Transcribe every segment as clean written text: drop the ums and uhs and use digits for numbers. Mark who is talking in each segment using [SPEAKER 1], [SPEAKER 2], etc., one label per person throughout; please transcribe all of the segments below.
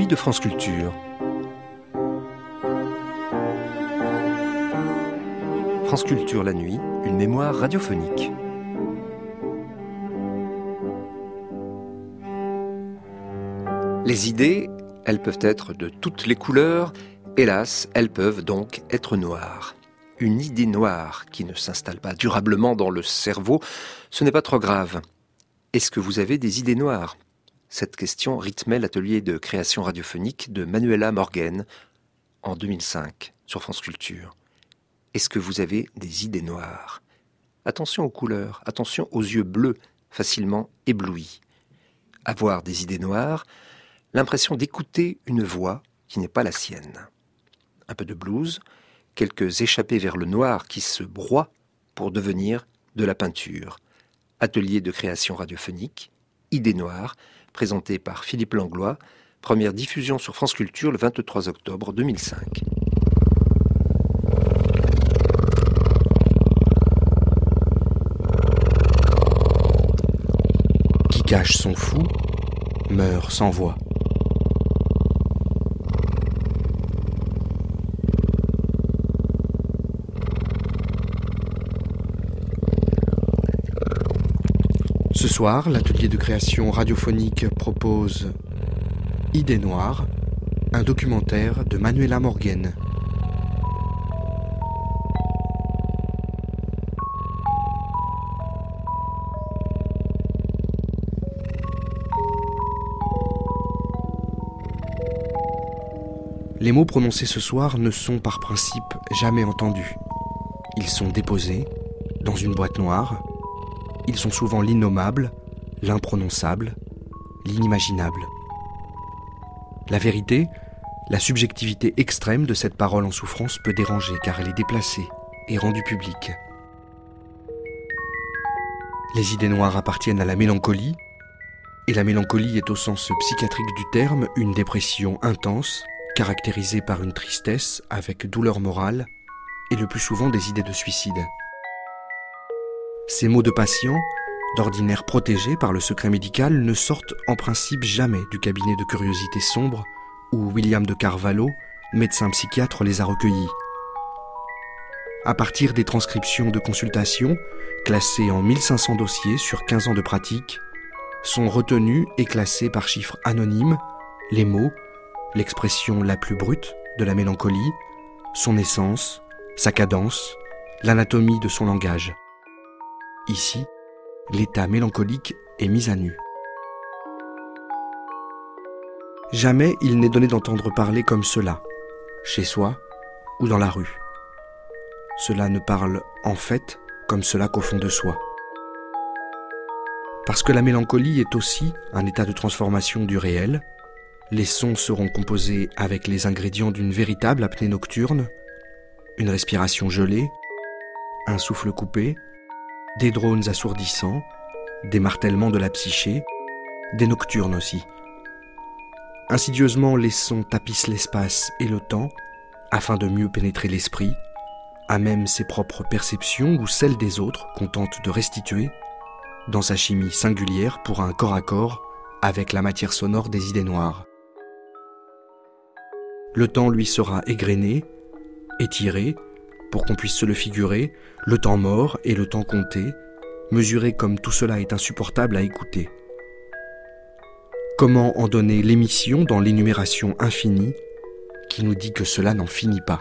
[SPEAKER 1] de France Culture. France Culture la nuit, une mémoire radiophonique. Les idées, elles peuvent être de toutes les couleurs. Hélas, elles peuvent donc être noires. Une idée noire qui ne s'installe pas durablement dans le cerveau, ce n'est pas trop grave. Est-ce que vous avez des idées noires ? Cette question rythmait l'atelier de création radiophonique de Manuela Morgen en 2005 sur France Culture. Est-ce que vous avez des idées noires ? Attention aux couleurs, attention aux yeux bleus, facilement éblouis. Avoir des idées noires, l'impression d'écouter une voix qui n'est pas la sienne. Un peu de blues, quelques échappées vers le noir qui se broient pour devenir de la peinture. Atelier de création radiophonique, Idées noires, présenté par Philippe Langlois, première diffusion sur France Culture le 23 octobre 2005.
[SPEAKER 2] Qui cache son fou, meurt sans voix. Ce soir, l'atelier de création radiophonique propose Idées noires, un documentaire de Manuela Morgen. Les mots prononcés ce soir ne sont par principe jamais entendus. Ils sont déposés dans une boîte noire. Ils sont souvent l'innommable, l'imprononçable, l'inimaginable. La vérité, la subjectivité extrême de cette parole en souffrance peut déranger car elle est déplacée et rendue publique. Les idées noires appartiennent à la mélancolie, et la mélancolie est au sens psychiatrique du terme une dépression intense, caractérisée par une tristesse avec douleur morale et le plus souvent des idées de suicide. Ces mots de patient, d'ordinaire protégés par le secret médical, ne sortent en principe jamais du cabinet de curiosité sombre où William de Carvalho, médecin psychiatre, les a recueillis. À partir des transcriptions de consultations, classées en 1500 dossiers sur 15 ans de pratique, sont retenus et classés par chiffres anonymes les mots, l'expression la plus brute de la mélancolie, son essence, sa cadence, l'anatomie de son langage. Ici, l'état mélancolique est mis à nu. Jamais il n'est donné d'entendre parler comme cela, chez soi ou dans la rue. Cela ne parle en fait comme cela qu'au fond de soi. Parce que la mélancolie est aussi un état de transformation du réel, les sons seront composés avec les ingrédients d'une véritable apnée nocturne, une respiration gelée, un souffle coupé, des drones assourdissants, des martèlements de la psyché, des nocturnes aussi. Insidieusement, les sons tapissent l'espace et le temps, afin de mieux pénétrer l'esprit, à même ses propres perceptions ou celles des autres qu'on tente de restituer, dans sa chimie singulière pour un corps à corps avec la matière sonore des idées noires. Le temps lui sera égrené, étiré, pour qu'on puisse se le figurer, le temps mort et le temps compté, mesuré comme tout cela est insupportable à écouter. Comment en donner l'émission dans l'énumération infinie qui nous dit que cela n'en finit pas ?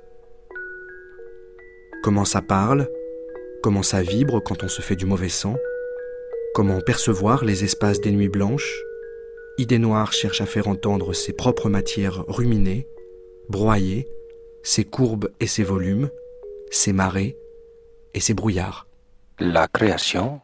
[SPEAKER 2] Comment ça parle ? Comment ça vibre quand on se fait du mauvais sang ? Comment percevoir les espaces des nuits blanches ? Idées noires cherche à faire entendre ses propres matières ruminées, broyées, ses courbes et ses volumes, ses marées et ses brouillards.
[SPEAKER 3] La création.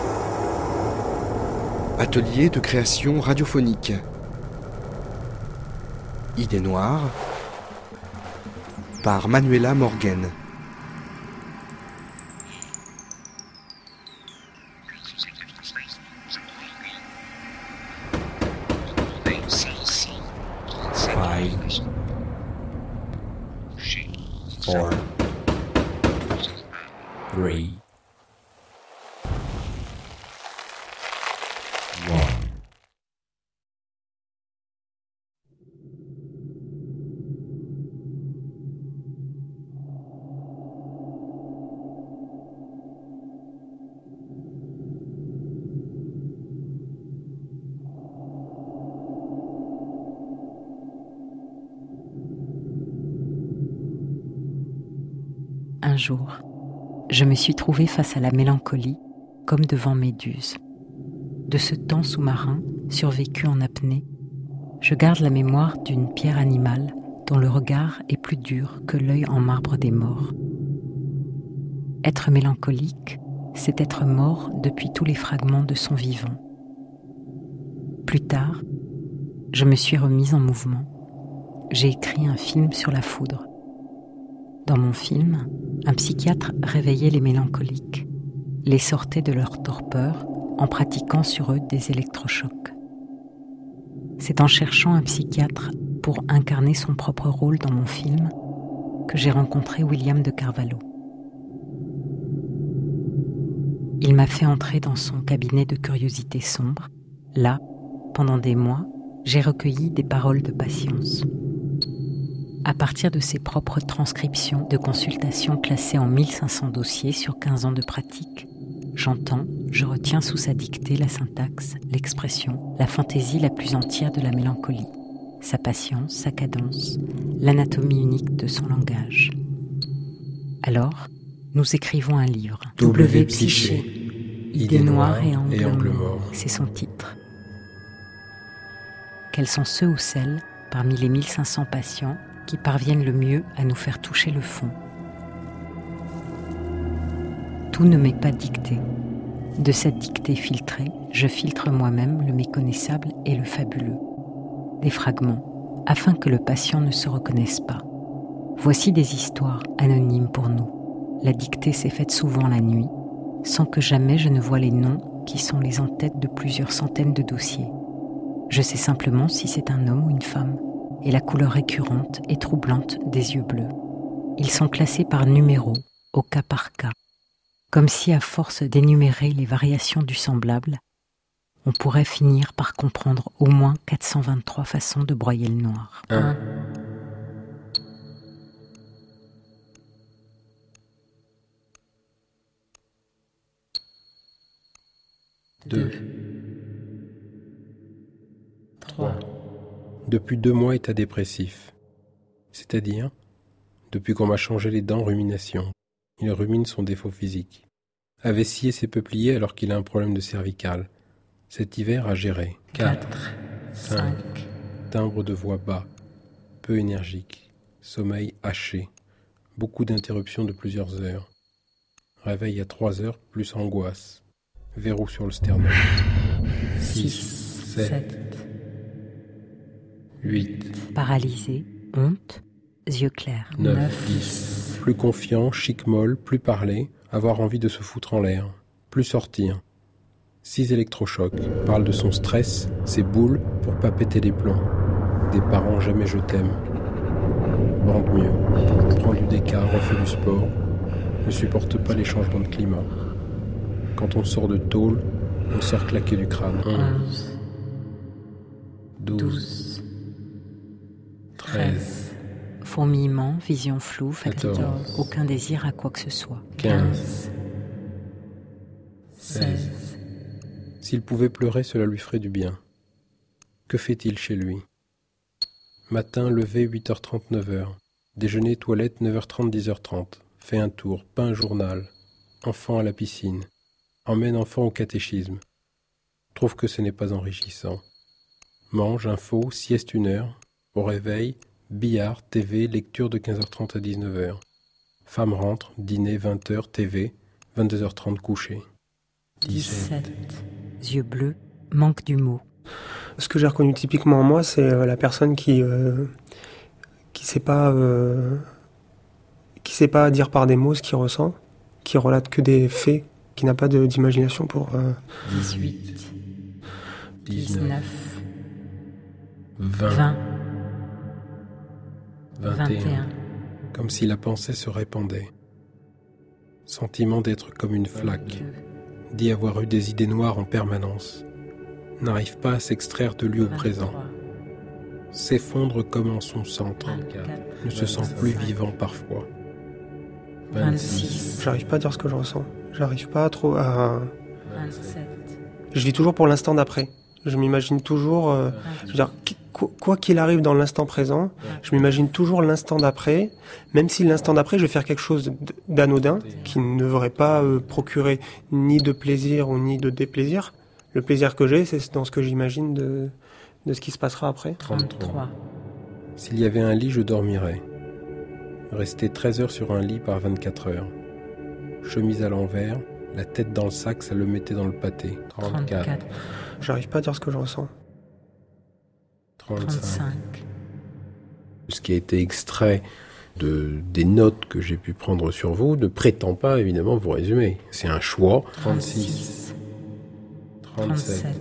[SPEAKER 2] Atelier de création radiophonique. Idée noire par Manuela Morgen.
[SPEAKER 3] Five, 4, 3, 1.
[SPEAKER 4] Un jour, je me suis trouvée face à la mélancolie, comme devant Méduse. De ce temps sous-marin, survécu en apnée, je garde la mémoire d'une pierre animale dont le regard est plus dur que l'œil en marbre des morts. Être mélancolique, c'est être mort depuis tous les fragments de son vivant. Plus tard, je me suis remise en mouvement. J'ai écrit un film sur la foudre. Dans mon film, un psychiatre réveillait les mélancoliques, les sortait de leur torpeur en pratiquant sur eux des électrochocs. C'est en cherchant un psychiatre pour incarner son propre rôle dans mon film que j'ai rencontré William de Carvalho. Il m'a fait entrer dans son cabinet de curiosité sombre. Là, pendant des mois, j'ai recueilli des paroles de patience. À partir de ses propres transcriptions de consultations classées en 1500 dossiers sur 15 ans de pratique, j'entends, je retiens sous sa dictée la syntaxe, l'expression, la fantaisie la plus entière de la mélancolie, sa patience, sa cadence, l'anatomie unique de son langage. Alors, nous écrivons un livre.
[SPEAKER 5] W Psyché,
[SPEAKER 4] Idée noire et angle
[SPEAKER 5] mort.
[SPEAKER 4] C'est son titre. Quels sont ceux ou celles, parmi les 1500 patients, qui parviennent le mieux à nous faire toucher le fond? Tout ne m'est pas dicté. De cette dictée filtrée, je filtre moi-même le méconnaissable et le fabuleux. Des fragments, afin que le patient ne se reconnaisse pas. Voici des histoires anonymes pour nous. La dictée s'est faite souvent la nuit, sans que jamais je ne voie les noms qui sont les en-têtes de plusieurs centaines de dossiers. Je sais simplement si c'est un homme ou une femme, et la couleur récurrente et troublante des yeux bleus. Ils sont classés par numéro, au cas par cas, comme si à force d'énumérer les variations du semblable, on pourrait finir par comprendre au moins 423 façons de broyer le noir.
[SPEAKER 5] 1, 2, 3. Depuis 2 mois, état dépressif. C'est-à-dire, depuis qu'on m'a changé les dents, rumination. Il rumine son défaut physique. Avait scié ses peupliers alors qu'il a un problème de cervical. Cet hiver a géré. 4, 5. Timbre de voix bas. Peu énergique. Sommeil haché. Beaucoup d'interruptions de plusieurs heures. Réveil à 3 heures plus angoisse. Verrou sur le sternum. 6, 7. 8,
[SPEAKER 4] Paralysé, honte, yeux clairs.
[SPEAKER 5] 9, 10. Plus confiant, chic molle, plus parler, avoir envie de se foutre en l'air, plus sortir. 6 électrochocs, parle de son stress, ses boules pour pas péter les plombs. Des parents jamais je t'aime. Bande mieux, prend du déca, refait du sport, ne supporte pas les changements de climat. Quand on sort de tôle, on sort claqué du crâne.
[SPEAKER 4] 11,
[SPEAKER 5] 12, 13,
[SPEAKER 4] fourmillement, vision floue, fatigue,
[SPEAKER 5] 14,
[SPEAKER 4] aucun désir à quoi que ce soit.
[SPEAKER 5] 15, 16. S'il pouvait pleurer, cela lui ferait du bien. Que fait-il chez lui? Matin, levé 8h30, 9h. Déjeuner, toilette, 9h30, 10h30. Fait un tour, pas un journal. Enfant à la piscine. Emmène enfant au catéchisme. Trouve que ce n'est pas enrichissant. Mange, info, sieste 1 heure. Au réveil, billard, TV, lecture de 15h30 à 19h. Femme rentre, dîner 20h, TV, 22h30 coucher.
[SPEAKER 4] 17. Yeux bleus, manque du mot.
[SPEAKER 6] Ce que j'ai reconnu typiquement en moi, c'est la personne qui sait pas dire par des mots ce qu'il ressent, qui relate que des faits, qui n'a pas d'imagination pour...
[SPEAKER 4] 18, 19,
[SPEAKER 5] 20,
[SPEAKER 4] 21.
[SPEAKER 5] Comme si la pensée se répandait. Sentiment d'être comme une flaque, d'y avoir eu des idées noires en permanence. N'arrive pas à s'extraire de lui au présent. S'effondre comme en son centre. Ne se sent plus vivant parfois.
[SPEAKER 4] 26,
[SPEAKER 6] J'arrive pas à dire ce que je ressens. J'arrive pas trop à...
[SPEAKER 4] 27,
[SPEAKER 6] Je vis toujours pour l'instant d'après. Je m'imagine toujours... je veux dire, quoi qu'il arrive dans l'instant présent, je m'imagine toujours l'instant d'après, même si l'instant d'après, je vais faire quelque chose d'anodin, qui ne devrait pas procurer ni de plaisir ou ni de déplaisir. Le plaisir que j'ai, c'est dans ce que j'imagine de ce qui se passera après.
[SPEAKER 4] 33,
[SPEAKER 5] S'il y avait un lit, je dormirais. Rester 13 heures sur un lit par 24 heures. Chemise à l'envers, la tête dans le sac, ça le mettait dans le pâté.
[SPEAKER 4] 34,
[SPEAKER 6] J'arrive pas à dire ce que je ressens.
[SPEAKER 4] 35,
[SPEAKER 5] Ce qui a été extrait des notes que j'ai pu prendre sur vous ne prétend pas évidemment vous résumer. C'est un choix. 36, 37,
[SPEAKER 4] 37,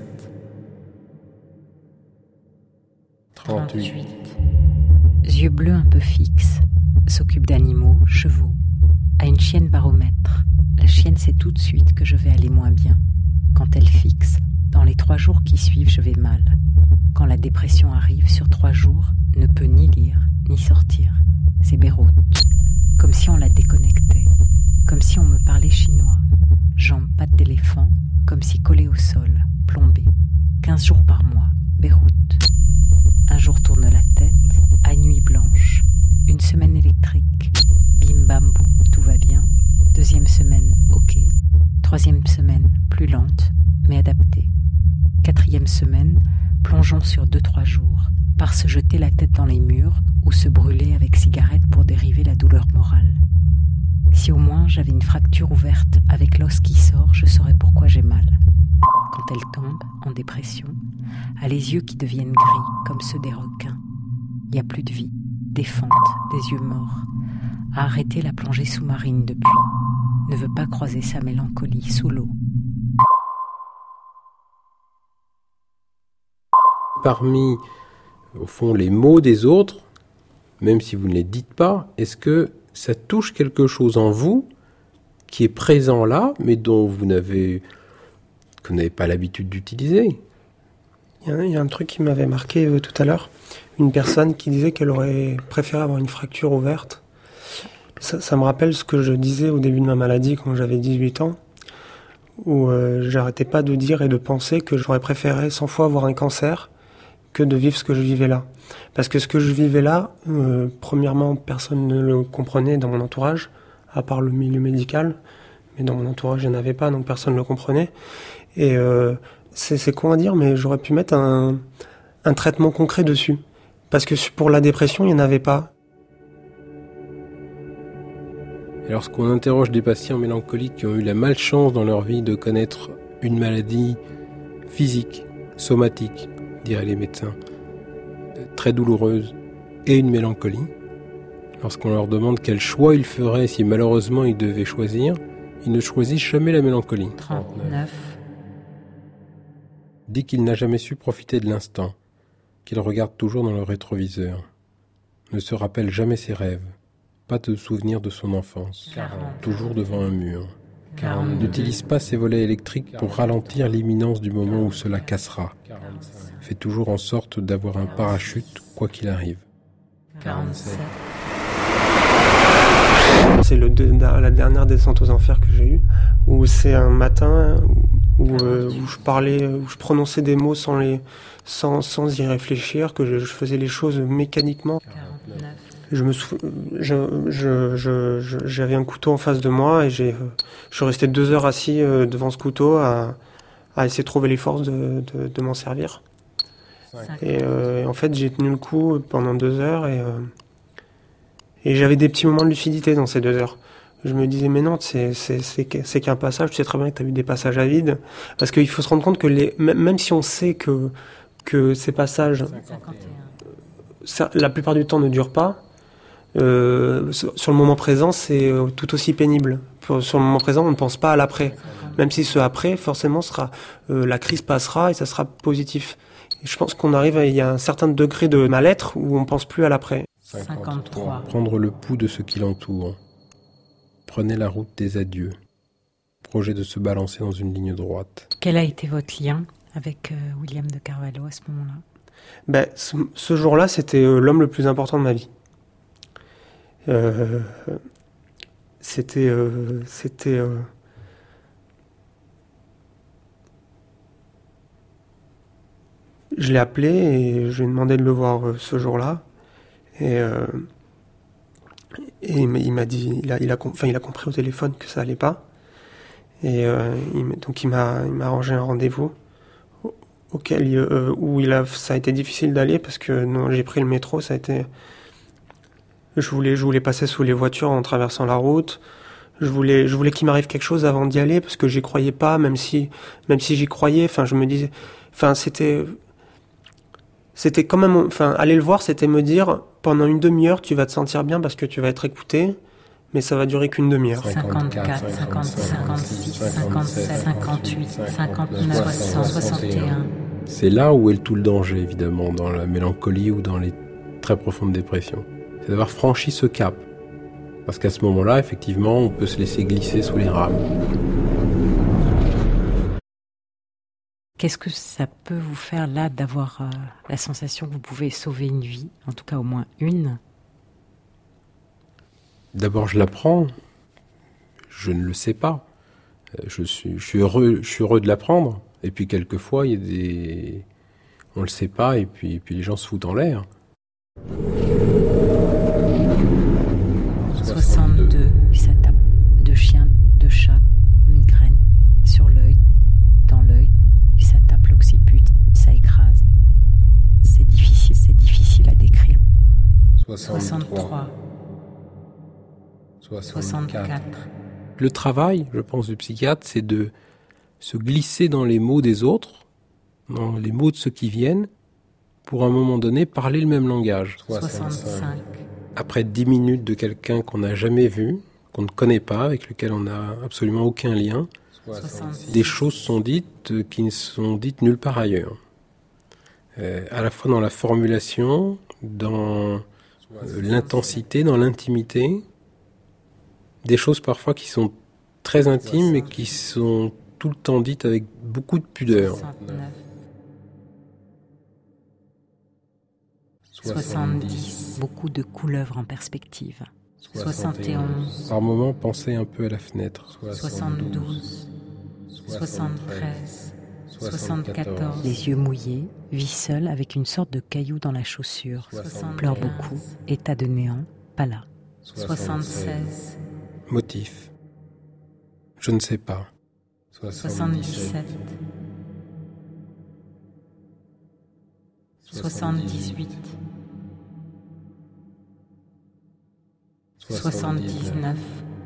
[SPEAKER 5] 38.
[SPEAKER 4] Yeux bleus un peu fixes, s'occupe d'animaux, chevaux, a une chienne baromètre. La chienne sait tout de suite que je vais aller moins bien. Quand elle fixe, dans les 3 jours qui suivent, je vais mal. Quand la dépression arrive, sur 3 jours, ne peut ni lire, ni sortir. C'est Beyrouth. Comme si on la déconnectait. Comme si on me parlait chinois. Jambes pattes d'éléphant, comme si collée au sol, plombée. 15 jours par mois, Beyrouth. Un jour tourne la tête, à nuit blanche. Une semaine électrique. Bim bam boum, tout va bien. 2e semaine, ok. 3e semaine, plus lente, mais adaptée. 4e semaine, plongeons sur 2-3 jours, par se jeter la tête dans les murs ou se brûler avec cigarette pour dériver la douleur morale. Si au moins j'avais une fracture ouverte avec l'os qui sort, je saurais pourquoi j'ai mal. Quand elle tombe, en dépression, a les yeux qui deviennent gris, comme ceux des requins. Il n'y a plus de vie, des fentes, des yeux morts. A arrêté la plongée sous-marine depuis. Ne veut pas croiser sa mélancolie sous l'eau.
[SPEAKER 5] Parmi, au fond, les mots des autres, même si vous ne les dites pas, est-ce que ça touche quelque chose en vous qui est présent là, mais que vous n'avez pas l'habitude d'utiliser?
[SPEAKER 6] Il y a un truc qui m'avait marqué tout à l'heure. Une personne qui disait qu'elle aurait préféré avoir une fracture ouverte. Ça me rappelle ce que je disais au début de ma maladie quand j'avais 18 ans, où j'arrêtais pas de dire et de penser que j'aurais préféré 100 fois avoir un cancer que de vivre ce que je vivais là. Parce que ce que je vivais là, premièrement, personne ne le comprenait dans mon entourage, à part le milieu médical, mais dans mon entourage, il n'y en avait pas, donc personne ne le comprenait. Et c'est con à dire, mais j'aurais pu mettre un traitement concret dessus. Parce que pour la dépression, il n'y en avait pas.
[SPEAKER 5] Et lorsqu'on interroge des patients mélancoliques qui ont eu la malchance dans leur vie de connaître une maladie physique, somatique, diraient les médecins, très douloureuse, et une mélancolie, lorsqu'on leur demande quel choix ils feraient si malheureusement ils devaient choisir, ils ne choisissent jamais la mélancolie.
[SPEAKER 4] 39,
[SPEAKER 5] Dit qu'il n'a jamais su profiter de l'instant, qu'il regarde toujours dans le rétroviseur, ne se rappelle jamais ses rêves, pas de souvenir de son enfance,
[SPEAKER 4] 40,
[SPEAKER 5] toujours devant un mur.
[SPEAKER 4] 42,
[SPEAKER 5] N'utilise pas ses volets électriques pour ralentir l'imminence du moment où cela cassera. Fait toujours en sorte d'avoir un parachute, quoi qu'il arrive.
[SPEAKER 4] 47,
[SPEAKER 6] C'est la dernière descente aux enfers que j'ai eue, où c'est un matin où je prononçais des mots sans y réfléchir, que je faisais les choses mécaniquement.
[SPEAKER 4] 49,
[SPEAKER 6] J'avais un couteau en face de moi et je suis resté 2 heures assis devant ce couteau à essayer de trouver les forces de m'en servir.
[SPEAKER 4] 50,
[SPEAKER 6] Et en fait, j'ai tenu le coup pendant 2 heures et j'avais des petits moments de lucidité dans ces 2 heures. Je me disais, mais non, c'est qu'un passage, tu sais très bien que tu as eu des passages à vide. Parce qu'il faut se rendre compte que même si on sait que ces passages,
[SPEAKER 4] 51,
[SPEAKER 6] la plupart du temps, ne durent pas, Sur le moment présent, c'est tout aussi pénible. Sur le moment présent, on ne pense pas à l'après. Même si ce après, forcément, sera la crise passera et ça sera positif. Et je pense qu'on arrive il y a un certain degré de mal-être où on pense plus à l'après.
[SPEAKER 4] 53.
[SPEAKER 5] Prendre le pouls de ce qui l'entoure. Prenez la route des adieux. Projet de se balancer dans une ligne droite.
[SPEAKER 4] Quel a été votre lien avec William de Carvalho à ce moment-là?
[SPEAKER 6] Ce jour-là, c'était l'homme le plus important de ma vie. C'était je l'ai appelé et je lui ai demandé de le voir ce jour-là. Et il m'a dit, il a compris au téléphone que ça allait pas. Et donc il m'a arrangé un rendez-vous auquel ça a été difficile d'aller parce que non, j'ai pris le métro, ça a été. Je voulais passer sous les voitures en traversant la route. Je voulais qu'il m'arrive quelque chose avant d'y aller parce que j'y croyais pas, même si j'y croyais. Enfin, je me disais, c'était quand même, aller le voir, c'était me dire, pendant une demi-heure, tu vas te sentir bien parce que tu vas être écouté, mais ça va durer qu'une demi-heure.
[SPEAKER 4] 54, 55, 56, 57, 58, 59, 60, 61.
[SPEAKER 5] C'est là où est tout le danger, évidemment, dans la mélancolie ou dans les très profondes dépressions. C'est d'avoir franchi ce cap. Parce qu'à ce moment-là, effectivement, on peut se laisser glisser sous les rames.
[SPEAKER 4] Qu'est-ce que ça peut vous faire là d'avoir la sensation que vous pouvez sauver une vie, en tout cas au moins une?
[SPEAKER 5] D'abord, je l'apprends. Je ne le sais pas. Je suis heureux de l'apprendre. Et puis quelquefois, on le sait pas et puis les gens se foutent en l'air.
[SPEAKER 4] 62, ça tape de chiens, de chats, migraine sur l'œil, dans l'œil, ça tape l'occiput, ça écrase. C'est difficile à décrire. 63, 64.
[SPEAKER 5] Le travail, je pense, du psychiatre, c'est de se glisser dans les mots des autres, dans les mots de ceux qui viennent, pour à un moment donné parler le même langage.
[SPEAKER 4] 65.
[SPEAKER 5] Après 10 minutes de quelqu'un qu'on n'a jamais vu, qu'on ne connaît pas, avec lequel on n'a absolument aucun lien,
[SPEAKER 4] 66.
[SPEAKER 5] des choses sont dites qui ne sont dites nulle part ailleurs. À la fois dans la formulation, dans l'intensité, dans l'intimité, des choses parfois qui sont très intimes mais qui sont tout le temps dites avec beaucoup de pudeur.
[SPEAKER 4] 69. 70. Beaucoup de couleuvres en perspective. 71.
[SPEAKER 5] Par moments, pensez un peu à la fenêtre.
[SPEAKER 4] 72. 73. 74. Les yeux mouillés, vit seul avec une sorte de caillou dans la chaussure. 75. Pleure beaucoup, état de néant, pas là. 76.
[SPEAKER 5] Motif. Je ne sais pas.
[SPEAKER 4] 77. 78. 79.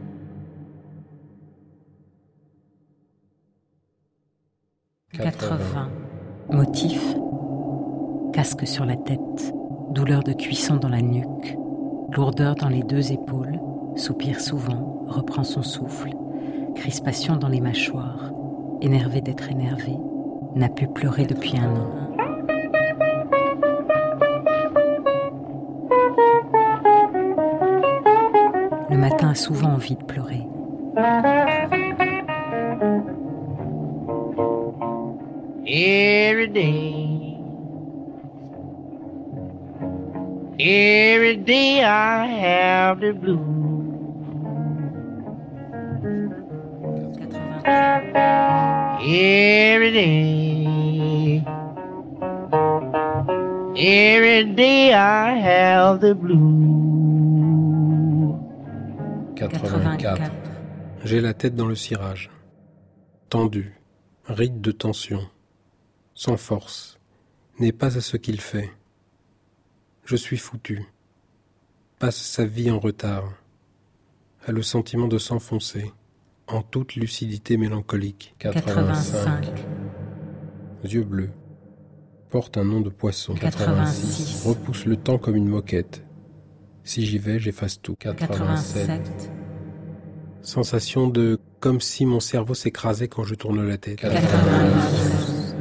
[SPEAKER 4] 80. Motif. Casque sur la tête. Douleur de cuisson dans la nuque. Lourdeur dans les deux épaules. Soupire souvent. Reprend son souffle. Crispation dans les mâchoires. Énervé d'être énervé. N'a pu pleurer depuis 1 an. Le matin a souvent envie de pleurer.
[SPEAKER 7] Every day I have the blues. Every day I have the blues.
[SPEAKER 5] 84. J'ai la tête dans le cirage. Tendu, ride de tension. Sans force, n'est pas à ce qu'il fait. Je suis foutu. Passe sa vie en retard. A le sentiment de s'enfoncer, en toute lucidité mélancolique.
[SPEAKER 4] 85.
[SPEAKER 5] Yeux bleus. Porte un nom de poisson.
[SPEAKER 4] 86.
[SPEAKER 5] Repousse le temps comme une moquette. Si j'y vais, j'efface tout.
[SPEAKER 4] 87.
[SPEAKER 5] Sensation de comme si mon cerveau s'écrasait quand je tourne la tête.
[SPEAKER 4] 92.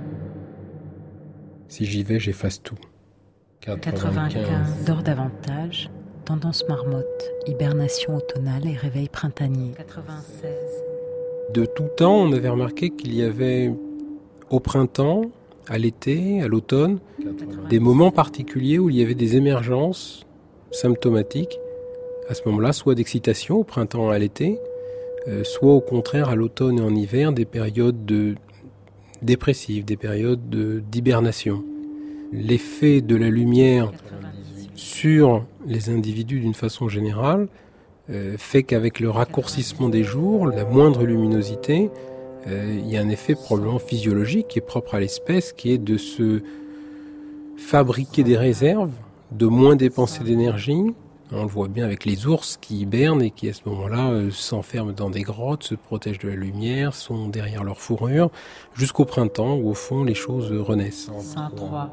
[SPEAKER 5] Si j'y vais, j'efface tout.
[SPEAKER 4] 95. Dors davantage. Tendance marmotte. Hibernation automnale et réveil printanier. 96.
[SPEAKER 5] De tout temps, on avait remarqué qu'il y avait au printemps, à l'été, à l'automne, des moments particuliers où il y avait des émergences symptomatiques. À ce moment-là, soit d'excitation au printemps, à l'été, soit au contraire à l'automne et en hiver, des périodes dépressives, des périodes d'hibernation. L'effet de la lumière sur les individus d'une façon générale fait qu'avec le raccourcissement des jours, la moindre luminosité, il y a un effet probablement physiologique qui est propre à l'espèce, qui est de se fabriquer des réserves, de moins dépenser d'énergie. On le voit bien avec les ours qui hibernent et qui à ce moment-là s'enferment dans des grottes, se protègent de la lumière, sont derrière leur fourrure, jusqu'au printemps où au fond les choses renaissent.
[SPEAKER 4] 103.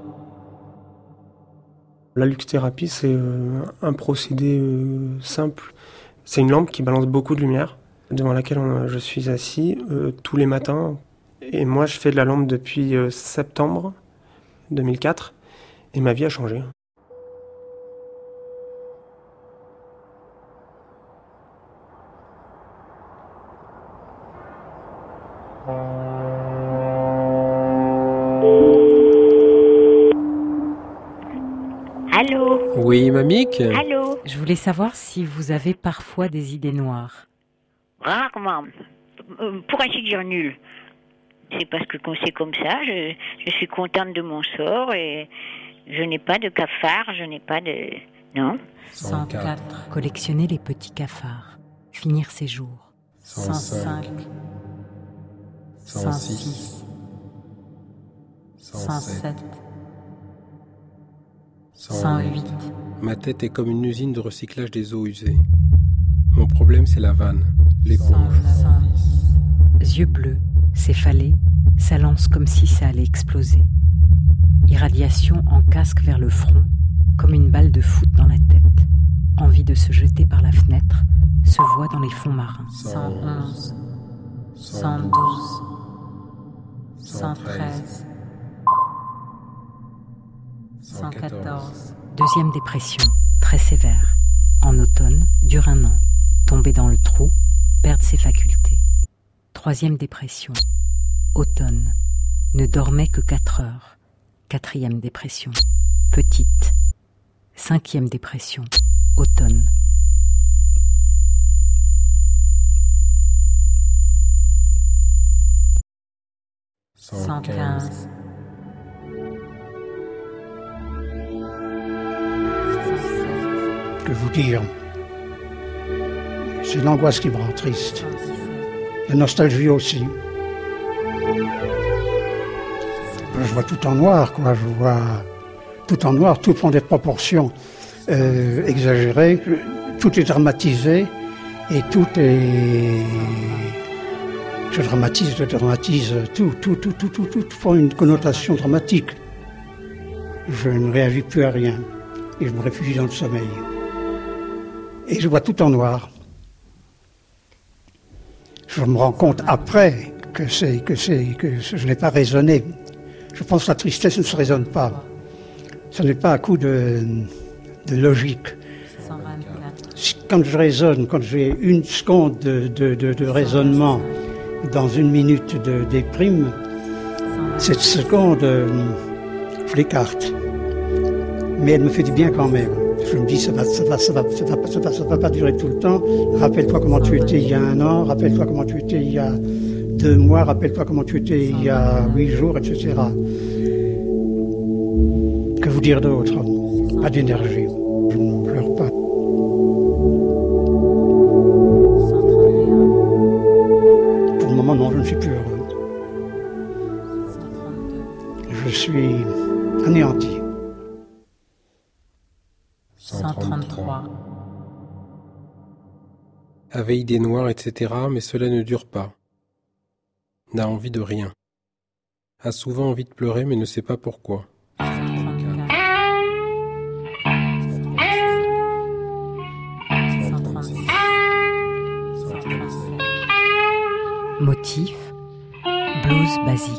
[SPEAKER 6] La luxthérapie, c'est un procédé simple. C'est une lampe qui balance beaucoup de lumière, devant laquelle je suis assis tous les matins. Et moi, je fais de la lampe depuis septembre 2004, et ma vie a changé.
[SPEAKER 7] Allô?
[SPEAKER 5] Oui, Mamique?
[SPEAKER 7] Allô?
[SPEAKER 4] Je voulais savoir si vous avez parfois des idées noires.
[SPEAKER 7] Rarement. Pour ainsi dire nul. C'est parce que quand c'est comme ça, je suis contente de mon sort et je n'ai pas de cafard, je n'ai pas de... Non.
[SPEAKER 4] 104. Collectionner les petits cafards. Finir ses jours. 105. 106. 107. 108.
[SPEAKER 5] Ma tête est comme une usine de recyclage des eaux usées. Mon problème, c'est la vanne, l'éponge.
[SPEAKER 4] 109. Yeux bleus, céphalée, ça lance comme si ça allait exploser. Irradiation en casque vers le front, comme une balle de foot dans la tête. Envie de se jeter par la fenêtre, se voit dans les fonds marins. 111. 112. 113. 114. Deuxième dépression, très sévère. En automne, dure 1 an. Tomber dans le trou, perdre ses facultés. Troisième dépression, automne. Ne dormait que 4 heures. Quatrième dépression, petite. Cinquième dépression, automne. « 115. »
[SPEAKER 8] Que vous dire? C'est l'angoisse qui me rend triste. La nostalgie aussi. Je vois tout en noir, quoi. Je vois tout en noir, tout prend des proportions exagérées, tout est dramatisé et tout est... Je dramatise, tout prend une connotation dramatique. Je ne réagis plus à rien et je me réfugie dans le sommeil. Et je vois tout en noir. Je me rends compte après que je n'ai pas raisonné. Je pense que la tristesse ne se raisonne pas. Ce n'est pas à coup de logique.
[SPEAKER 4] 124.
[SPEAKER 8] Quand je raisonne, quand j'ai 1 seconde de raisonnement dans 1 minute de déprime, cette seconde, je l'écarte. Mais elle me fait du bien quand même. Je me dis, ça va pas durer tout le temps. Rappelle-toi comment tu étais il y a 1 an, rappelle-toi comment tu étais il y a 2 mois, rappelle-toi comment tu étais il y a 8 jours, etc. Que vous dire d'autre? Pas d'énergie. Je ne pleure pas.
[SPEAKER 4] 131.
[SPEAKER 8] Pour le moment, non, je ne suis plus heureux.
[SPEAKER 4] 132.
[SPEAKER 8] Je suis anéanti.
[SPEAKER 4] 133.
[SPEAKER 5] Avait idées noires, etc., mais cela ne dure pas. N'a envie de rien. A souvent envie de pleurer, mais ne sait pas pourquoi.
[SPEAKER 4] 134. Motif, blues basique.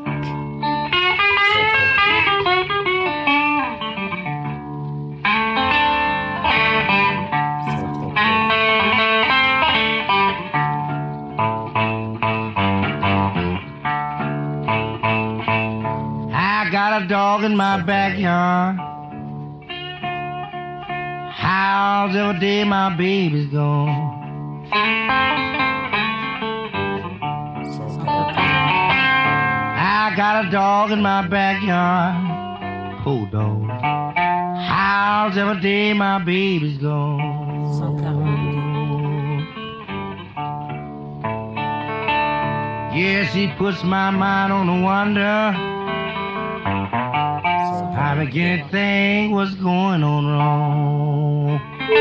[SPEAKER 9] I got a dog in my backyard. Howls every day my baby's gone. I got a dog in my backyard. Oh, dog. Howls every day my baby's gone. Yes, he puts my mind on the wonder. I begin to think what's going on wrong.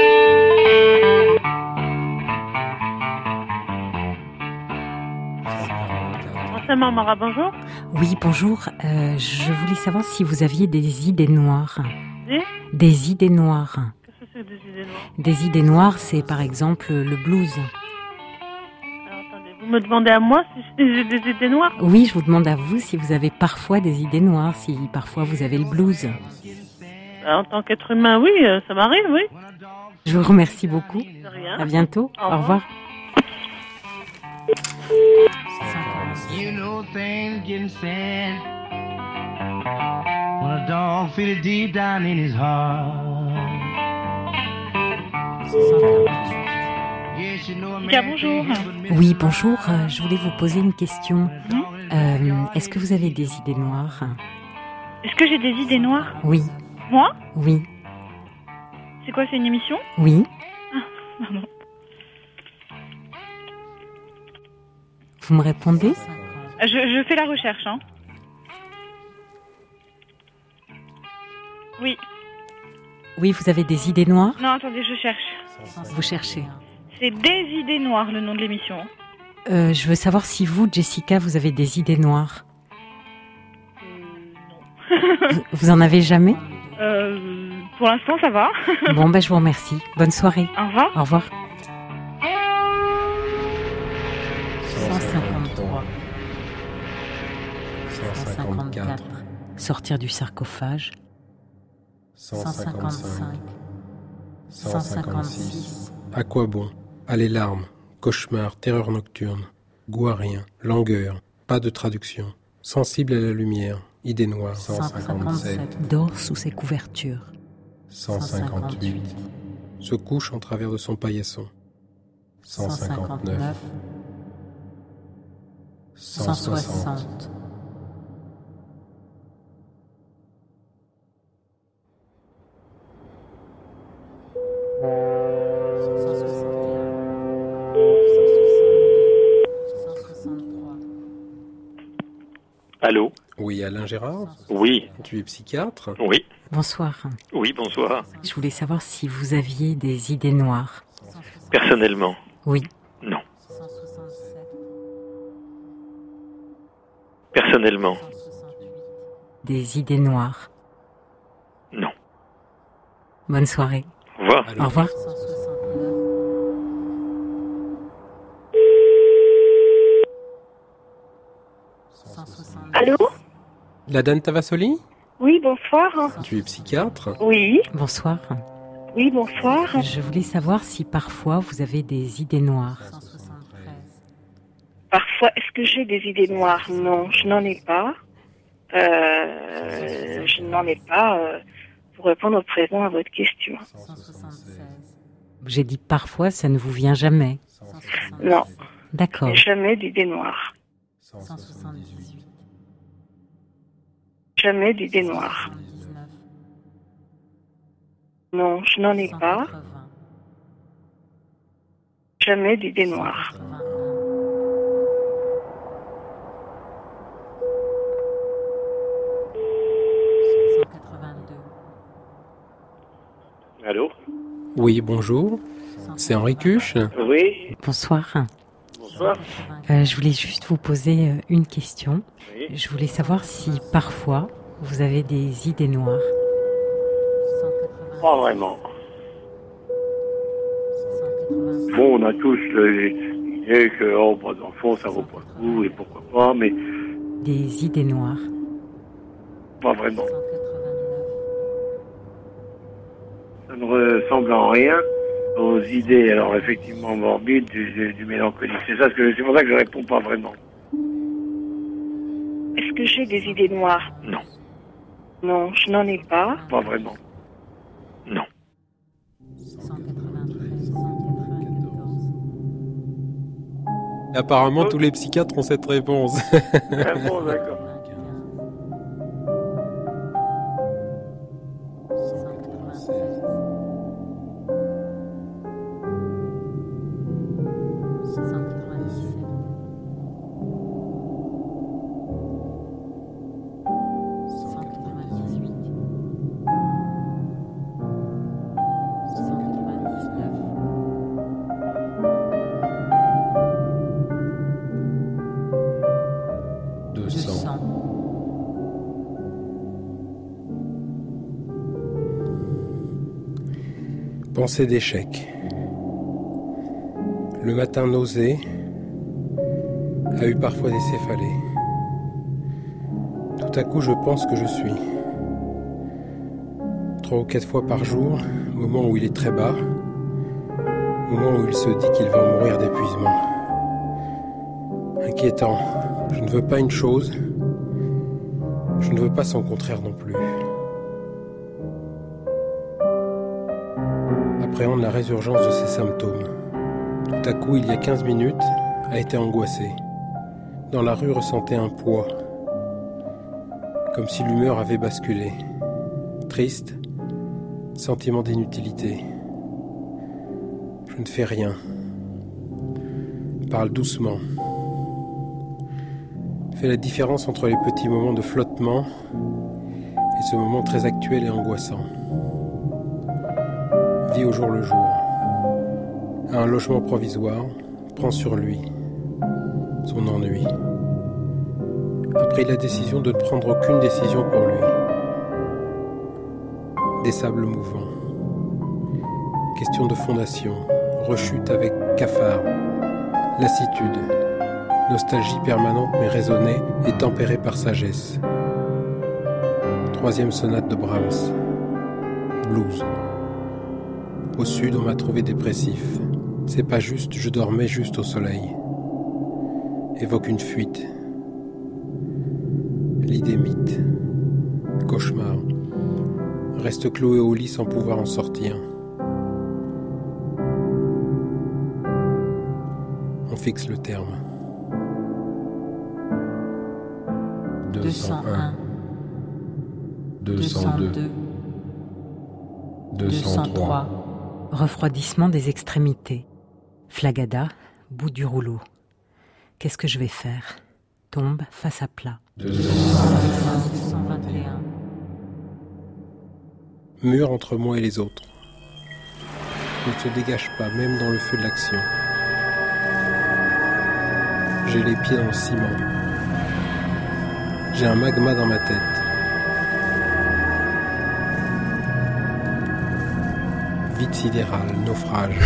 [SPEAKER 10] Mara, bonjour.
[SPEAKER 4] Oui, bonjour. Je voulais savoir si vous aviez des idées noires. Des idées noires.
[SPEAKER 10] Qu'est-ce que c'est que des idées noires?
[SPEAKER 4] Des idées noires, c'est par exemple le blues.
[SPEAKER 10] Alors attendez, vous me demandez à moi si j'ai des idées noires?
[SPEAKER 4] Oui, je vous demande à vous si vous avez parfois des idées noires, si parfois vous avez le blues.
[SPEAKER 10] En tant qu'être humain, oui, ça m'arrive, oui.
[SPEAKER 4] Je vous remercie beaucoup.
[SPEAKER 10] De rien.
[SPEAKER 4] À bientôt. Au revoir.
[SPEAKER 9] You know things getting sad when a dog feels it deep down in his heart. Yes, you know a man
[SPEAKER 10] Bonjour.
[SPEAKER 4] Oui, bonjour. Je voulais vous poser une question. Est-ce que vous avez des idées noires?
[SPEAKER 10] Est-ce que j'ai des idées noires?
[SPEAKER 4] Oui.
[SPEAKER 10] Moi?
[SPEAKER 4] Oui.
[SPEAKER 10] C'est quoi, c'est une émission?
[SPEAKER 4] Oui.
[SPEAKER 10] Pardon.
[SPEAKER 4] Vous me répondez?
[SPEAKER 10] Je fais la recherche, hein. Oui.
[SPEAKER 4] Oui, vous avez des idées noires?
[SPEAKER 10] Non, attendez, je cherche.
[SPEAKER 4] Vous cherchez.
[SPEAKER 10] C'est des idées noires, le nom de l'émission.
[SPEAKER 4] Je veux savoir si vous, Jessica, vous avez des idées noires.
[SPEAKER 10] Non.
[SPEAKER 4] Vous en avez jamais?
[SPEAKER 10] Pour l'instant, ça va.
[SPEAKER 4] Bon, je vous remercie. Bonne soirée.
[SPEAKER 10] Au revoir.
[SPEAKER 4] Au revoir. 153. 154. Sortir du sarcophage. 155. 156.
[SPEAKER 5] À quoi bon? À les larmes, cauchemar, terreur nocturne, goût à rien, langueur, pas de traduction, sensible à la lumière, idée noire. 157.
[SPEAKER 4] Dort sous ses couvertures.
[SPEAKER 5] 158. Se couche en travers de son paillasson. 159.
[SPEAKER 4] 160.
[SPEAKER 11] Allô?
[SPEAKER 5] Oui, Alain Gérard?
[SPEAKER 11] Oui.
[SPEAKER 5] Tu es psychiatre?
[SPEAKER 11] Oui.
[SPEAKER 4] Bonsoir.
[SPEAKER 11] Oui, bonsoir.
[SPEAKER 4] Je voulais savoir si vous aviez des idées noires.
[SPEAKER 11] Personnellement?
[SPEAKER 4] Oui.
[SPEAKER 11] Non. Personnellement?
[SPEAKER 4] Des idées noires.
[SPEAKER 11] Non.
[SPEAKER 4] Bonne soirée.
[SPEAKER 11] Au revoir.
[SPEAKER 4] Au revoir.
[SPEAKER 12] Allô?
[SPEAKER 5] La Dame Tavassoli?
[SPEAKER 12] Oui, bonsoir.
[SPEAKER 5] Tu es psychiatre?
[SPEAKER 12] Oui.
[SPEAKER 4] Bonsoir.
[SPEAKER 12] Oui, bonsoir.
[SPEAKER 4] Je voulais savoir si parfois vous avez des idées noires.
[SPEAKER 12] Parfois, est-ce que j'ai des idées noires? Non, je n'en ai pas. Je n'en ai pas pour répondre au présent à votre question.
[SPEAKER 4] J'ai dit parfois, ça ne vous vient jamais.
[SPEAKER 12] Non.
[SPEAKER 4] D'accord.
[SPEAKER 12] Jamais d'idées noires.
[SPEAKER 4] 178.
[SPEAKER 12] Jamais d'idées noires. Non, je n'en ai pas. Jamais d'idées noires.
[SPEAKER 11] Allô?
[SPEAKER 5] Oui, bonjour. C'est Henri Cuche?
[SPEAKER 11] Oui.
[SPEAKER 4] Bonsoir.
[SPEAKER 11] Bonsoir.
[SPEAKER 4] Je voulais juste vous poser une question.
[SPEAKER 11] Oui.
[SPEAKER 4] Je voulais savoir si parfois vous avez des idées noires.
[SPEAKER 11] Pas vraiment. Bon, on a tous m'expliquait que, bah, dans le fond, ça vaut pas le coup, et pourquoi pas, mais
[SPEAKER 4] Des idées noires.
[SPEAKER 11] pas vraiment. Ça ne ressemble en rien aux idées, alors effectivement morbides, du mélancolique. C'est pour ça que je réponds pas vraiment.
[SPEAKER 12] Est-ce que j'ai des idées noires?
[SPEAKER 11] Non.
[SPEAKER 12] Non, je n'en ai pas.
[SPEAKER 11] Pas vraiment. Non.
[SPEAKER 5] Apparemment, tous les psychiatres ont cette réponse.
[SPEAKER 11] Ah bon, d'accord.
[SPEAKER 5] Pensée d'échec. Le matin nausée a eu parfois des céphalées. Tout à coup, je pense que je suis. 3 ou 4 fois par jour, au moment où il est très bas, au moment où il se dit qu'il va mourir d'épuisement. Inquiétant. Je ne veux pas une chose, je ne veux pas son contraire non plus. Appréhende la résurgence de ses symptômes. Tout à coup, il y a 15 minutes, a été angoissé. Dans la rue, ressentait un poids, comme si l'humeur avait basculé. Triste, sentiment d'inutilité. Je ne fais rien. Parle doucement. Fait la différence entre les petits moments de flottement et ce moment très actuel et angoissant. Vit au jour le jour. A un logement provisoire, prend sur lui son ennui. A pris la décision de ne prendre aucune décision pour lui. Des sables mouvants. Question de fondation. Rechute avec cafard. Lassitude. Nostalgie permanente mais raisonnée et tempérée par sagesse. 3e sonate de Brahms. Blues. Au sud, on m'a trouvé dépressif. C'est pas juste, je dormais juste au soleil. Évoque une fuite. L'idée mythe. Cauchemar. Reste cloué au lit sans pouvoir en sortir. On fixe le terme.
[SPEAKER 4] 201,
[SPEAKER 5] 202, 203.
[SPEAKER 4] Refroidissement des extrémités. Flagada, bout du rouleau. Qu'est-ce que je vais faire? Tombe face à plat. 221.
[SPEAKER 5] Mur entre moi et les autres. Ne se dégage pas, même dans le feu de l'action. J'ai les pieds dans le ciment. J'ai un magma dans ma tête. Vide sidéral, naufrage.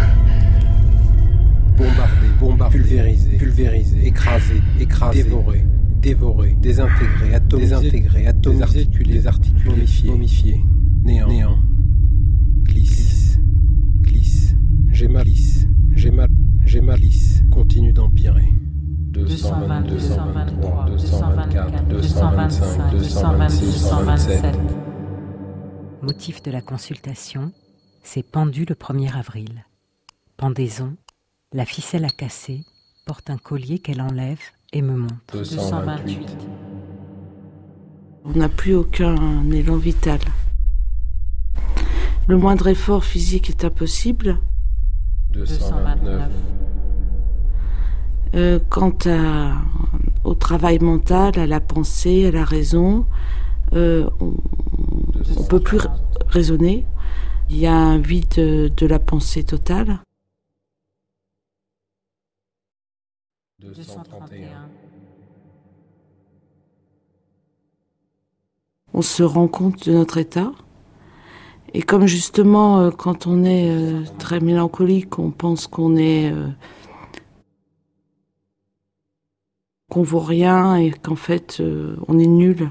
[SPEAKER 5] Bombardé, pulvérisé, écrasé, dévoré, désintégré, atomisé, désarticulé, momifié, néant, glisse, j'ai mal, continue d'empirer.
[SPEAKER 4] 222, 223, 224, 225, 226, 227. Motif de la consultation, c'est pendu le 1er avril. Pendaison, la ficelle a cassé, porte un collier qu'elle enlève et me montre. 228.
[SPEAKER 13] On n'a plus aucun élan vital. Le moindre effort physique est impossible.
[SPEAKER 5] 229.
[SPEAKER 13] Quant au travail mental, à la pensée, à la raison, on ne peut plus raisonner. Il y a un vide de la pensée totale.
[SPEAKER 5] 231.
[SPEAKER 13] On se rend compte de notre état. Et comme justement, quand on est très mélancolique, on pense qu'on est qu'on vaut rien et qu'en fait on est nul.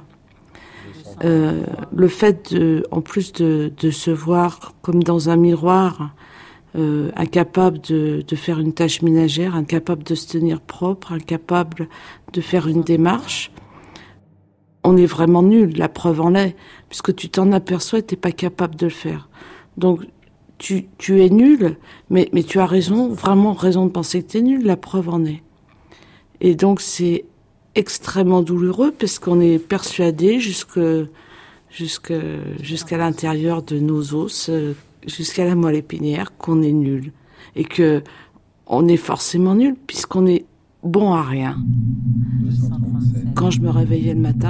[SPEAKER 13] Le fait en plus de se voir comme dans un miroir, incapable de faire une tâche ménagère, incapable de se tenir propre, incapable de faire une démarche, on est vraiment nul. La preuve en est, puisque tu t'en aperçois et t'es pas capable de le faire. Donc tu es nul, mais tu as raison, vraiment raison de penser que tu es nul, la preuve en est. Et donc c'est extrêmement douloureux parce qu'on est persuadé jusqu'à l'intérieur de nos os, jusqu'à la moelle épinière, qu'on est nul. Et que on est forcément nul puisqu'on est bon à rien. Quand je me réveillais le matin,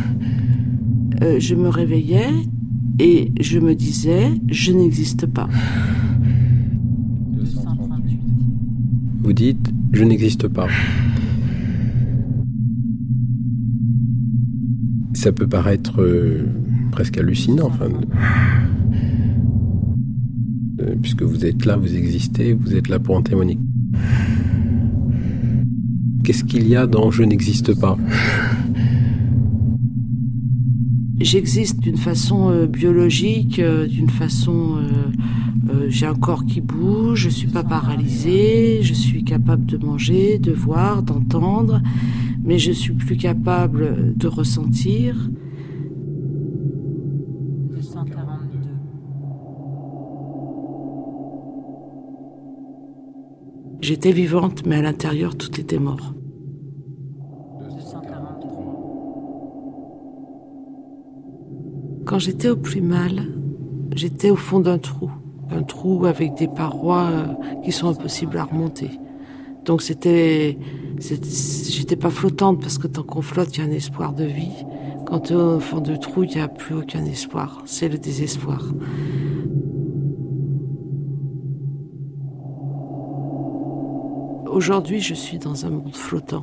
[SPEAKER 13] je me réveillais et je me disais, je n'existe pas.
[SPEAKER 5] Vous dites, je n'existe pas. Ça peut paraître presque hallucinant, puisque vous êtes là, vous existez, vous êtes là pour en témoigner. Qu'est-ce qu'il y a dans « je n'existe pas » ?
[SPEAKER 13] J'existe d'une façon biologique, d'une façon... j'ai un corps qui bouge, je suis pas paralysée, je suis capable de manger, de voir, d'entendre, mais je suis plus capable de ressentir.
[SPEAKER 4] 242.
[SPEAKER 13] J'étais vivante, mais à l'intérieur, tout était mort.
[SPEAKER 4] 243.
[SPEAKER 13] Quand j'étais au plus mal, j'étais au fond d'un trou avec des parois qui sont impossibles à remonter. Donc j'étais pas flottante, parce que tant qu'on flotte, il y a un espoir de vie. Quand tu es au fond du trou, il n'y a plus aucun espoir. C'est le désespoir. Aujourd'hui, je suis dans un monde flottant.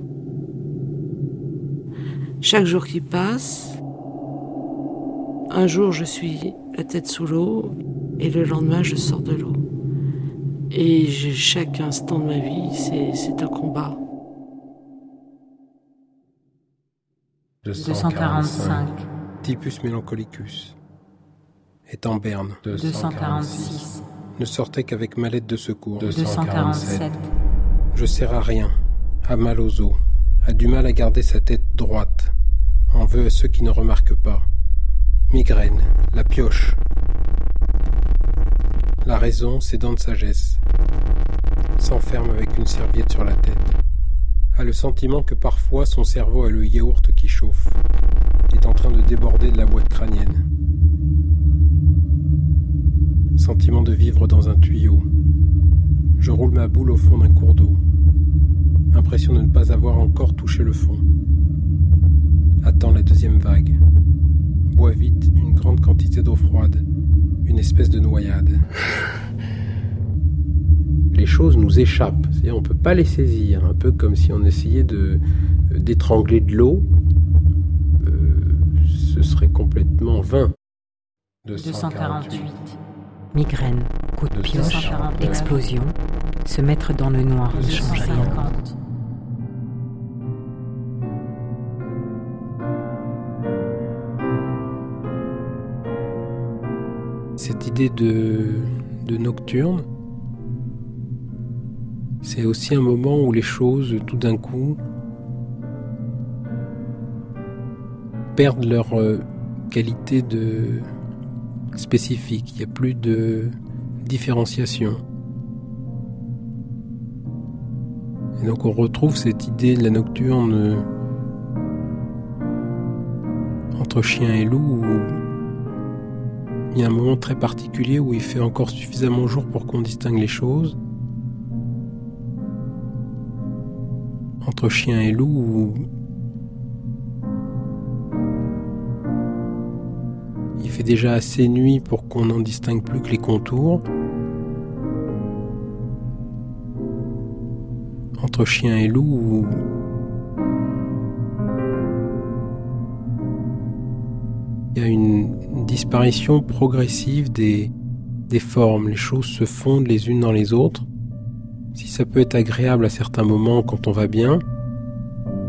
[SPEAKER 13] Chaque jour qui passe, un jour je suis la tête sous l'eau et le lendemain je sors de l'eau. Et chaque instant de ma vie, c'est un combat.
[SPEAKER 4] 245.
[SPEAKER 5] Typus melancholicus est en berne.
[SPEAKER 4] 246.
[SPEAKER 5] Ne sortait qu'avec ma lettre de secours.
[SPEAKER 4] 247.
[SPEAKER 5] Je sers à rien, a mal aux os, a du mal à garder sa tête droite, en veut à ceux qui ne remarquent pas. Migraine, la pioche. La raison, ses dents de sagesse, s'enferme avec une serviette sur la tête. A le sentiment que parfois son cerveau a le yaourt qui chauffe, est en train de déborder de la boîte crânienne. Sentiment de vivre dans un tuyau. Je roule ma boule au fond d'un cours d'eau. Impression de ne pas avoir encore touché le fond. Attends la deuxième vague. Bois vite une grande quantité d'eau froide. Une espèce de noyade. Les choses nous échappent. C'est-à-dire on ne peut pas les saisir. Un peu comme si on essayait d'étrangler de l'eau. Ce serait complètement vain.
[SPEAKER 4] 248. Migraine, coup de pioche, explosion, se mettre dans le noir ne change rien.
[SPEAKER 5] Cette idée de nocturne, c'est aussi un moment où les choses, tout d'un coup, perdent leur qualité spécifique. Il n'y a plus de différenciation. Et donc on retrouve cette idée de la nocturne entre chien et loup, où il y a un moment très particulier où il fait encore suffisamment jour pour qu'on distingue les choses. Entre chien et loup, où il fait déjà assez nuit pour qu'on n'en distingue plus que les contours. Entre chien et loup, où il y a une disparition progressive des formes. Les choses se fondent les unes dans les autres. Si ça peut être agréable à certains moments quand on va bien,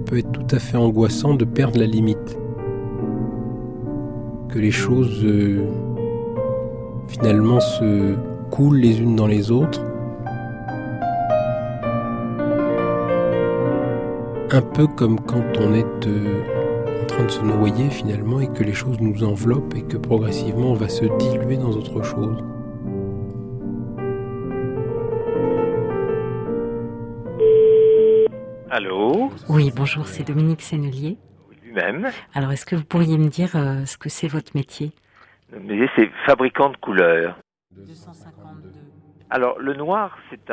[SPEAKER 5] peut être tout à fait angoissant de perdre la limite. Que les choses, finalement, se coulent les unes dans les autres. Un peu comme quand on est en train de se noyer finalement et que les choses nous enveloppent et que progressivement on va se diluer dans autre chose.
[SPEAKER 14] Allô ?
[SPEAKER 4] Oui, bonjour, c'est Dominique Sennelier.
[SPEAKER 14] Lui-même.
[SPEAKER 4] Alors, est-ce que vous pourriez me dire ce que c'est votre métier ?
[SPEAKER 14] Le métier, c'est fabricant de couleurs.
[SPEAKER 4] 252.
[SPEAKER 14] Alors, le noir, c'est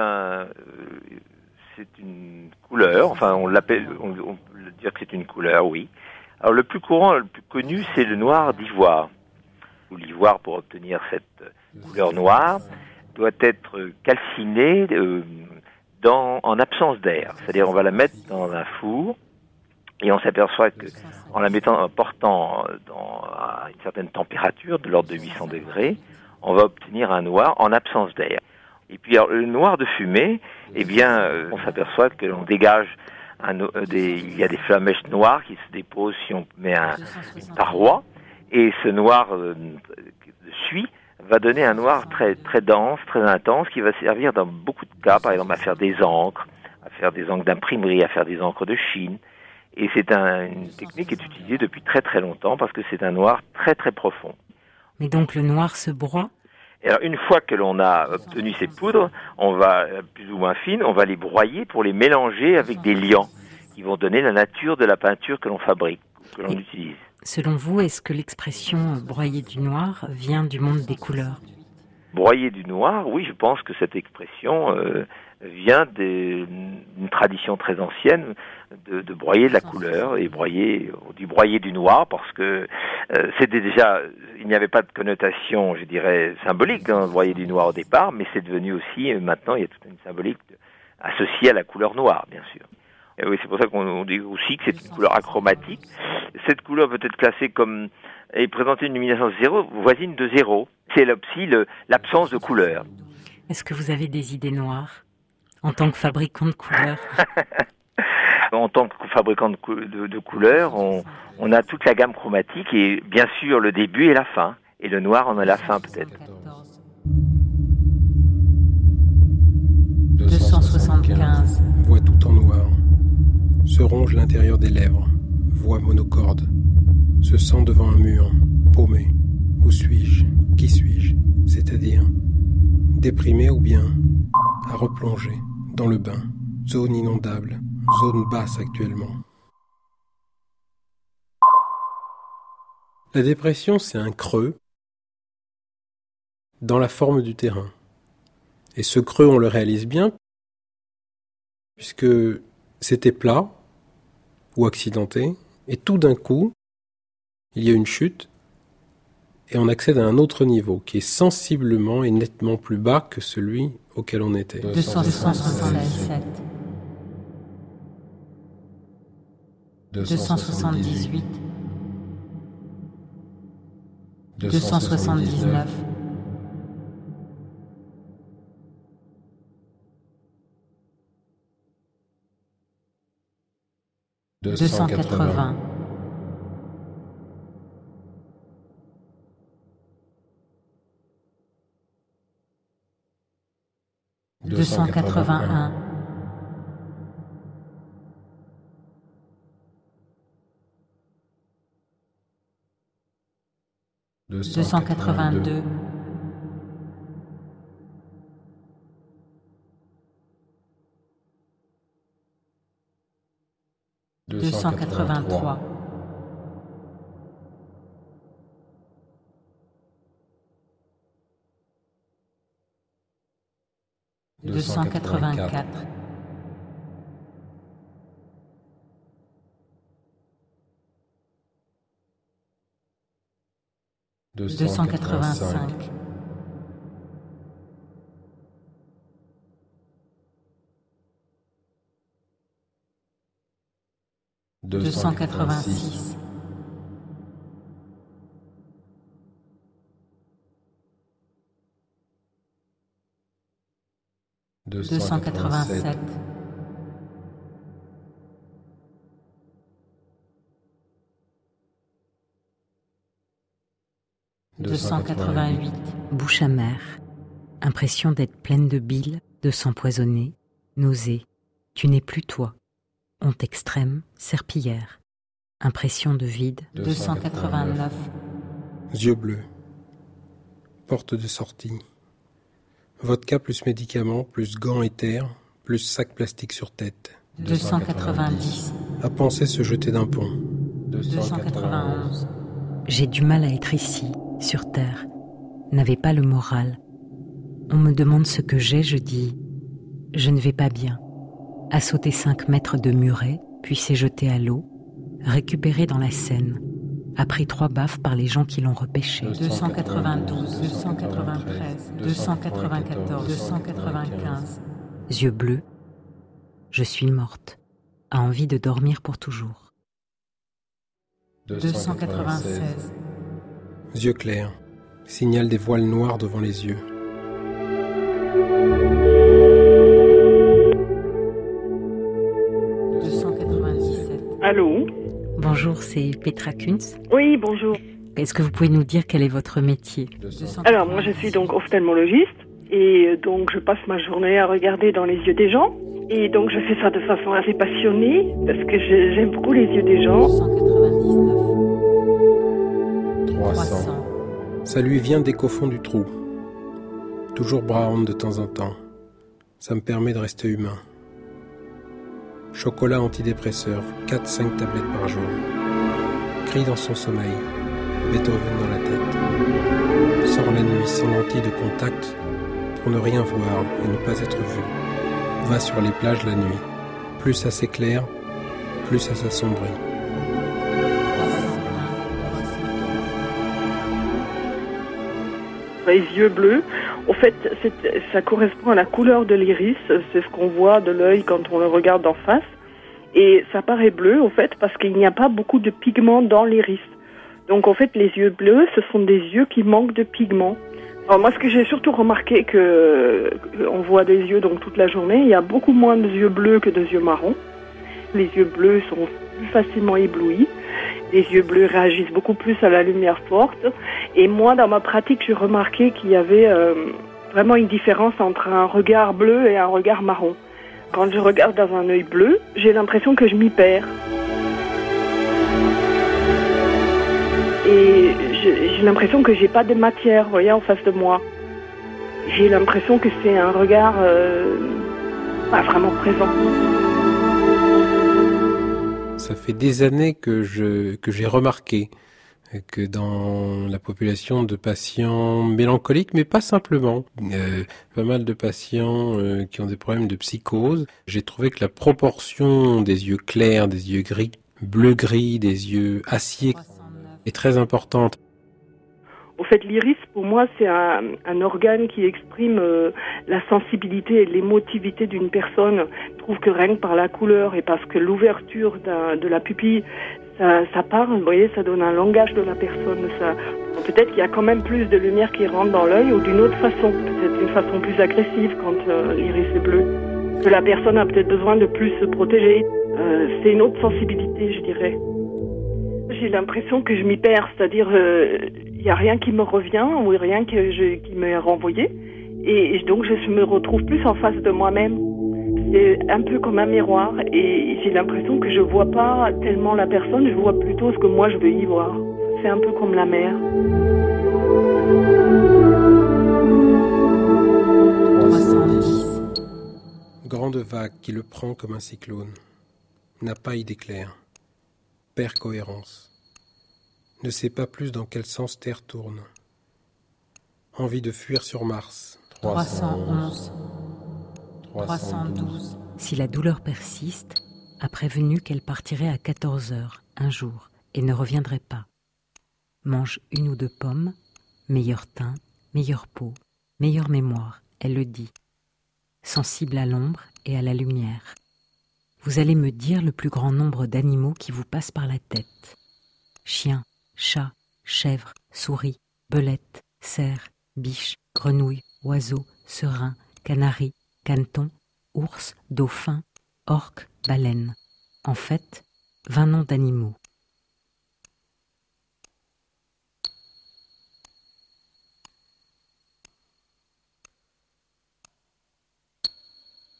[SPEAKER 14] une couleur, enfin, on peut dire que c'est une couleur, oui. Alors, le plus courant, le plus connu, c'est le noir d'ivoire. Ou l'ivoire, pour obtenir cette couleur noire, doit être calciné en absence d'air. C'est-à-dire, on va la mettre dans un four, et on s'aperçoit que, en la portant à une certaine température, de l'ordre de 800 degrés, on va obtenir un noir en absence d'air. Et puis, alors, le noir de fumée, eh bien, on s'aperçoit que l'on dégage il y a des flamèches noires qui se déposent si on met une paroi, et ce noir de suie va donner un noir très, très dense, très intense, qui va servir dans beaucoup de cas, par exemple, à faire des encres d'imprimerie, à faire des encres de Chine. Et c'est une technique qui est utilisée depuis très très longtemps parce que c'est un noir très très profond.
[SPEAKER 4] Mais donc le noir se broie ?
[SPEAKER 14] Et alors une fois que l'on a obtenu ces poudres, on va, plus ou moins fines, on va les broyer pour les mélanger avec des liants qui vont donner la nature de la peinture que l'on fabrique, que l'on utilise.
[SPEAKER 4] Selon vous, est-ce que l'expression « broyer du noir » vient du monde des couleurs ?
[SPEAKER 14] Broyer du noir, oui, je pense que cette expression vient d'une tradition très ancienne de broyer de la couleur et on dit broyer du noir parce que c'était déjà, il n'y avait pas de connotation, je dirais, symbolique dans broyer du noir au départ, mais c'est devenu aussi, maintenant, il y a toute une symbolique associée à la couleur noire, bien sûr. Et oui, c'est pour ça qu'on dit aussi que c'est une couleur achromatique. Cette couleur peut être classée comme et présenter une luminescence zéro, voisine de zéro. C'est aussi l'absence de couleur.
[SPEAKER 4] Est-ce que vous avez des idées noires en tant que fabricant de couleurs?
[SPEAKER 14] En tant que fabricant de couleurs, on a toute la gamme chromatique et bien sûr le début et la fin. Et le noir en a la fin peut-être.
[SPEAKER 4] 275.
[SPEAKER 5] Voix tout en noir. Se ronge l'intérieur des lèvres. Voix monocorde. Se sent devant un mur. Paumé. Où suis-je? Qui suis-je? C'est-à-dire déprimé ou bien à replonger dans le bain. Zone inondable. Zone basse actuellement. La dépression, c'est un creux dans la forme du terrain. Et ce creux, on le réalise bien, puisque c'était plat ou accidenté, et tout d'un coup, il y a une chute, et on accède à un autre niveau, qui est sensiblement et nettement plus bas que celui auquel on était.
[SPEAKER 4] 277. 278. 279. 280. 281. 282. 283. 284. 285. 286. 287. 288. Bouche amère. Impression d'être pleine de bile, de s'empoisonner. Nausée. Tu n'es plus toi. Honte extrême, serpillière. Impression de vide. 289.
[SPEAKER 5] Yeux bleus. Porte de sortie. Vodka plus médicaments, plus gants éthers, plus sac plastique sur tête.
[SPEAKER 4] 290.
[SPEAKER 5] À penser se jeter d'un pont.
[SPEAKER 4] 291. J'ai du mal à être ici, sur terre. N'avais pas le moral. On me demande ce que j'ai, je dis « Je ne vais pas bien ». A sauté 5 mètres de muret, puis s'est jeté à l'eau, récupéré dans la Seine. A pris 3 baffes par les gens qui l'ont repêché. 292, 293, 294, 295. Yeux bleus. Je suis morte. A envie de dormir pour toujours. 296.
[SPEAKER 5] Yeux clairs. Signal des voiles noirs devant les yeux.
[SPEAKER 4] 297.
[SPEAKER 12] Allô?
[SPEAKER 4] Bonjour, c'est Petra Kunz.
[SPEAKER 12] Oui, bonjour.
[SPEAKER 4] Est-ce que vous pouvez nous dire quel est votre métier?
[SPEAKER 12] Alors, moi, je suis donc ophtalmologiste et donc je passe ma journée à regarder dans les yeux des gens. Et donc, je fais ça de façon assez passionnée parce que j'aime beaucoup les yeux des gens.
[SPEAKER 4] 299. 300.
[SPEAKER 5] Ça lui vient des cofonds du trou. Toujours brown de temps en temps. Ça me permet de rester humain. Chocolat antidépresseur, 4-5 tablettes par jour. Crie dans son sommeil, Beethoven dans la tête. Sort la nuit sans lentilles de contact pour ne rien voir et ne pas être vu. Va sur les plages la nuit. Plus ça s'éclaire, plus ça s'assombrit.
[SPEAKER 12] Les yeux bleus, au fait, ça correspond à la couleur de l'iris. C'est ce qu'on voit de l'œil quand on le regarde en face. Et ça paraît bleu, au fait, parce qu'il n'y a pas beaucoup de pigments dans l'iris. Donc, en fait, les yeux bleus, ce sont des yeux qui manquent de pigments. Alors, moi, ce que j'ai surtout remarqué, on voit des yeux donc toute la journée, il y a beaucoup moins de yeux bleus que de yeux marrons. Les yeux bleus sont plus facilement éblouis. Les yeux bleus réagissent beaucoup plus à la lumière forte. Et moi, dans ma pratique, j'ai remarqué qu'il y avait vraiment une différence entre un regard bleu et un regard marron. Quand je regarde dans un œil bleu, j'ai l'impression que je m'y perds. Et j'ai l'impression que j'ai pas de matière, vous voyez, en face de moi. J'ai l'impression que c'est un regard pas vraiment présent.
[SPEAKER 5] Ça fait des années que j'ai remarqué que dans la population de patients mélancoliques, mais pas simplement, pas mal de patients qui ont des problèmes de psychose, j'ai trouvé que la proportion des yeux clairs, des yeux gris, bleu-gris, des yeux acier est très importante.
[SPEAKER 12] Au fait, l'iris, pour moi, c'est un organe qui exprime la sensibilité et l'émotivité d'une personne. Je trouve que rien que par la couleur et parce que l'ouverture de la pupille, ça parle, vous voyez, ça donne un langage de la personne. Peut-être qu'il y a quand même plus de lumière qui rentre dans l'œil ou d'une autre façon, peut-être d'une façon plus agressive quand l'iris est bleu. Que la personne a peut-être besoin de plus se protéger. C'est une autre sensibilité, je dirais. J'ai l'impression que je m'y perds, c'est-à-dire il n'y a rien qui me revient ou rien qui m'est renvoyé. Et donc je me retrouve plus en face de moi-même. C'est un peu comme un miroir et j'ai l'impression que je ne vois pas tellement la personne, je vois plutôt ce que moi je veux y voir. C'est un peu comme la mer.
[SPEAKER 4] 310.
[SPEAKER 5] Grande vague qui le prend comme un cyclone. N'a pas idée claire. Perd cohérence. Ne sait pas plus dans quel sens Terre tourne. Envie de fuir sur Mars.
[SPEAKER 4] 311. 312. Si la douleur persiste, a prévenu qu'elle partirait à 14h, un jour, et ne reviendrait pas. Mange 1 ou 2 pommes, meilleur teint, meilleure peau, meilleure mémoire, elle le dit. Sensible à l'ombre et à la lumière. Vous allez me dire le plus grand nombre d'animaux qui vous passent par la tête. Chien, chat, chèvre, souris, belette, cerf, biche, grenouille, oiseau, serin, canari, caneton, ours, dauphin, orque, baleine. En fait, 20 noms d'animaux.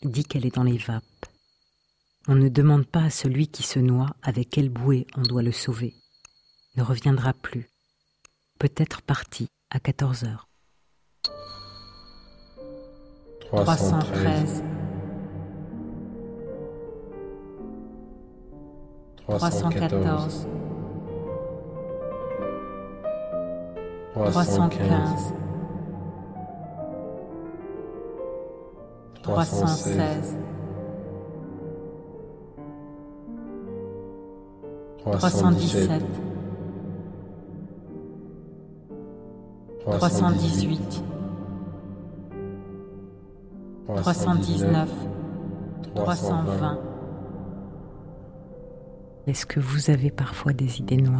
[SPEAKER 4] dit qu'elle est dans les vapes. On ne demande pas à celui qui se noie avec quelle bouée on doit le sauver. Ne reviendra plus. Peut-être parti à 14h. 313 314 315 316 317 318 319 320. Est-ce que vous avez parfois des idées noires ?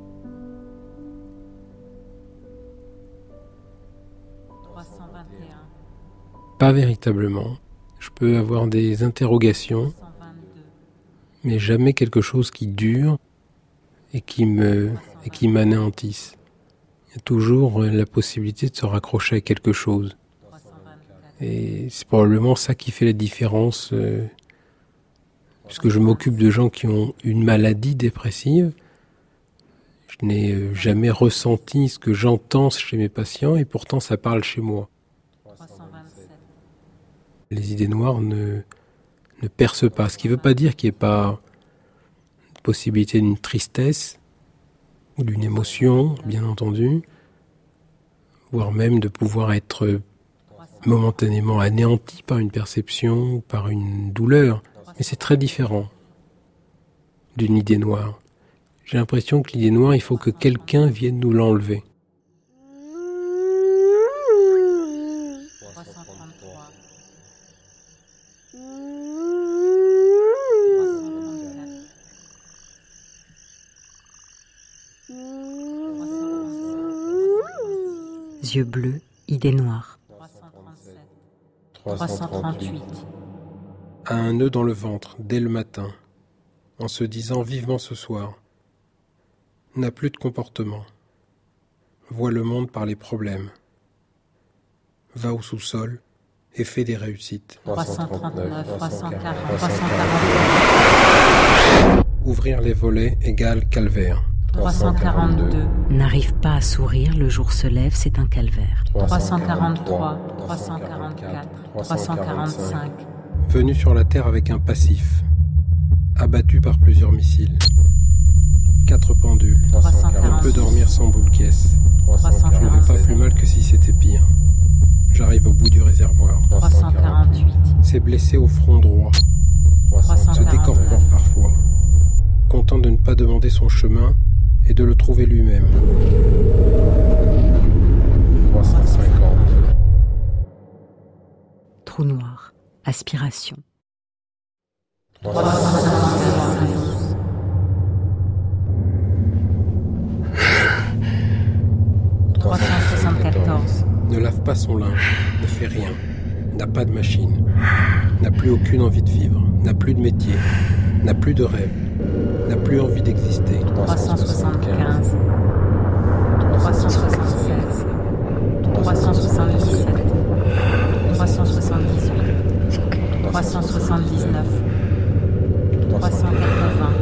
[SPEAKER 5] Pas véritablement. Je peux avoir des interrogations, mais jamais quelque chose qui dure et qui m'anéantisse. Il y a toujours la possibilité de se raccrocher à quelque chose. Et c'est probablement ça qui fait la différence, puisque je m'occupe de gens qui ont une maladie dépressive. Je n'ai jamais ressenti ce que j'entends chez mes patients, et pourtant ça parle chez moi. Les idées noires ne percent pas, ce qui ne veut pas dire qu'il n'y ait pas possibilité d'une tristesse ou d'une émotion, bien entendu, voire même de pouvoir être momentanément anéanti par une perception ou par une douleur. Mais c'est très différent d'une idée noire. J'ai l'impression que l'idée noire, il faut que quelqu'un vienne nous l'enlever.
[SPEAKER 4] Yeux bleus, idée noire. 338.
[SPEAKER 5] A un nœud dans le ventre, dès le matin, en se disant vivement ce soir. N'a plus de comportement. Voit le monde par les problèmes. Va au sous-sol et fait des réussites.
[SPEAKER 4] 339, 340, 340.
[SPEAKER 5] Ouvrir les volets égale calvaire.
[SPEAKER 4] 342. N'arrive pas à sourire, le jour se lève, c'est un calvaire. 343, 344, 345.
[SPEAKER 5] Venu sur la terre avec un passif. Abattu par plusieurs missiles. 4 pendules.
[SPEAKER 4] 346.
[SPEAKER 5] On peut dormir sans boule caisse. Je ne vais pas plus mal que si c'était pire. J'arrive au bout du réservoir.
[SPEAKER 4] 348.
[SPEAKER 5] C'est blessé au front droit. Se décorpore parfois. Content de ne pas demander son chemin et de le trouver lui-même. 350.
[SPEAKER 4] Trou noir, aspiration. 374.
[SPEAKER 5] Ne lave pas son linge, ne fait rien, n'a pas de machine, n'a plus aucune envie de vivre, n'a plus de métier, n'a plus de rêve, n'a plus envie d'exister.
[SPEAKER 4] 375. 376. 377. 378. 379. 380.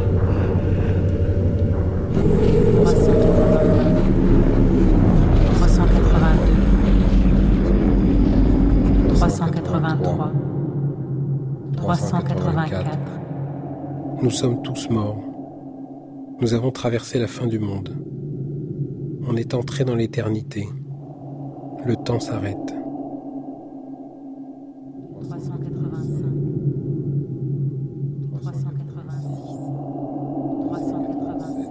[SPEAKER 4] 383, 384.
[SPEAKER 5] Nous sommes tous morts. Nous avons traversé la fin du monde. On est entré dans l'éternité. Le temps s'arrête.
[SPEAKER 4] 385, 386, 387,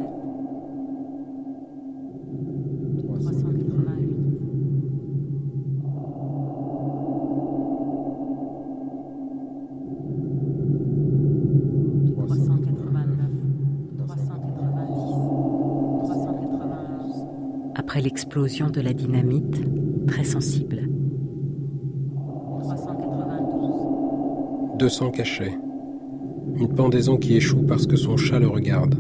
[SPEAKER 4] 388. 389, après l'explosion de la dynamite, très sensible. 392.
[SPEAKER 5] 200 cachets. Une pendaison qui échoue parce que son chat le regarde.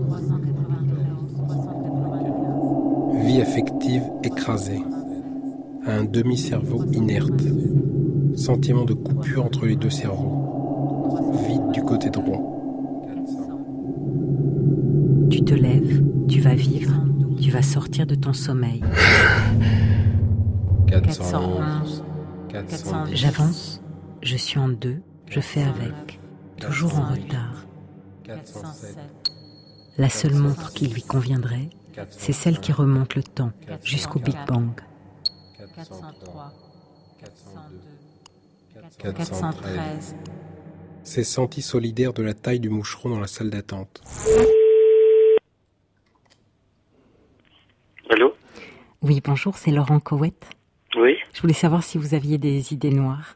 [SPEAKER 4] 393,
[SPEAKER 5] Vie affective écrasée. À un demi-cerveau inerte. Sentiment de coupure entre les deux cerveaux. Vide du côté droit.
[SPEAKER 4] Tu te lèves, tu vas vivre, tu vas sortir de ton sommeil.
[SPEAKER 5] 411, 410.
[SPEAKER 4] J'avance, je suis en 2, je fais avec, toujours en retard.
[SPEAKER 5] 407.
[SPEAKER 4] La seule montre qui lui conviendrait, c'est celle qui remonte le temps jusqu'au Big Bang.
[SPEAKER 5] 403, 402,
[SPEAKER 4] 413.
[SPEAKER 5] S'est senti solidaire de la taille du moucheron dans la salle d'attente.
[SPEAKER 15] Allô ?
[SPEAKER 4] Oui, bonjour, c'est Laurent Cowett.
[SPEAKER 15] Oui ?
[SPEAKER 4] Je voulais savoir si vous aviez des idées noires.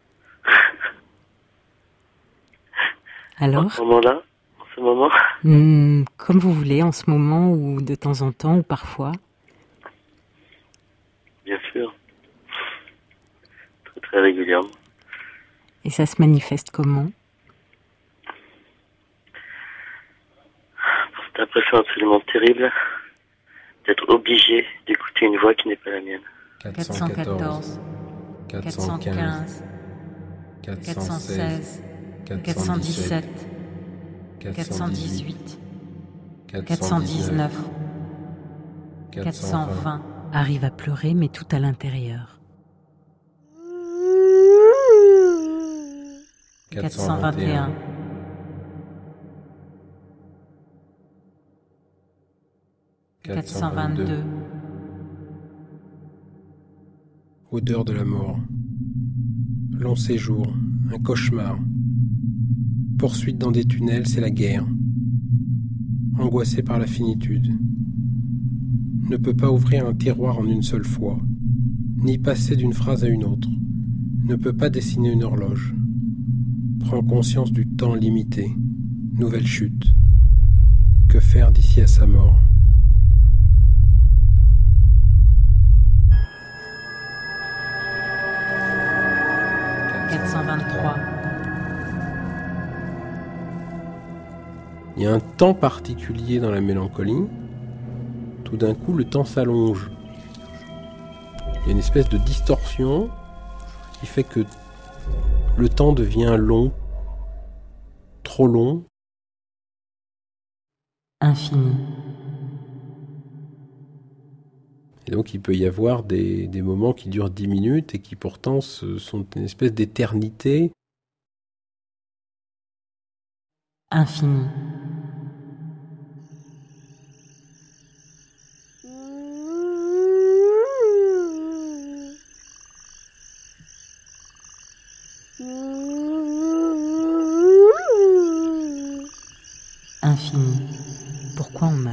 [SPEAKER 4] Alors ?
[SPEAKER 15] En ce moment-là ? En ce moment ?
[SPEAKER 4] Comme vous voulez, en ce moment, ou de temps en temps, ou parfois.
[SPEAKER 15] Bien sûr. Très très régulièrement.
[SPEAKER 4] Et ça se manifeste comment ?
[SPEAKER 15] Pour cette impression absolument terrible d'être obligé d'écouter une voix qui n'est pas la mienne.
[SPEAKER 4] 414, 415, 416, 417, 418, 419, 420. Arrive à pleurer, mais tout à l'intérieur. 421. 422.
[SPEAKER 5] Odeur de la mort. Long séjour, un cauchemar. Poursuite dans des tunnels, c'est la guerre. Angoissé par la finitude. Ne peut pas ouvrir un tiroir en une seule fois, ni passer d'une phrase à une autre. Ne peut pas dessiner une horloge. Prend conscience du temps limité. Nouvelle chute. Que faire d'ici à sa mort ? Il y a un temps particulier dans la mélancolie. Tout d'un coup, le temps s'allonge. Il y a une espèce de distorsion qui fait que le temps devient long, trop long.
[SPEAKER 4] Infini.
[SPEAKER 5] Et donc il peut y avoir des moments qui durent 10 minutes et qui pourtant sont une espèce d'éternité.
[SPEAKER 4] Infini. Infini. Pourquoi on meurt ?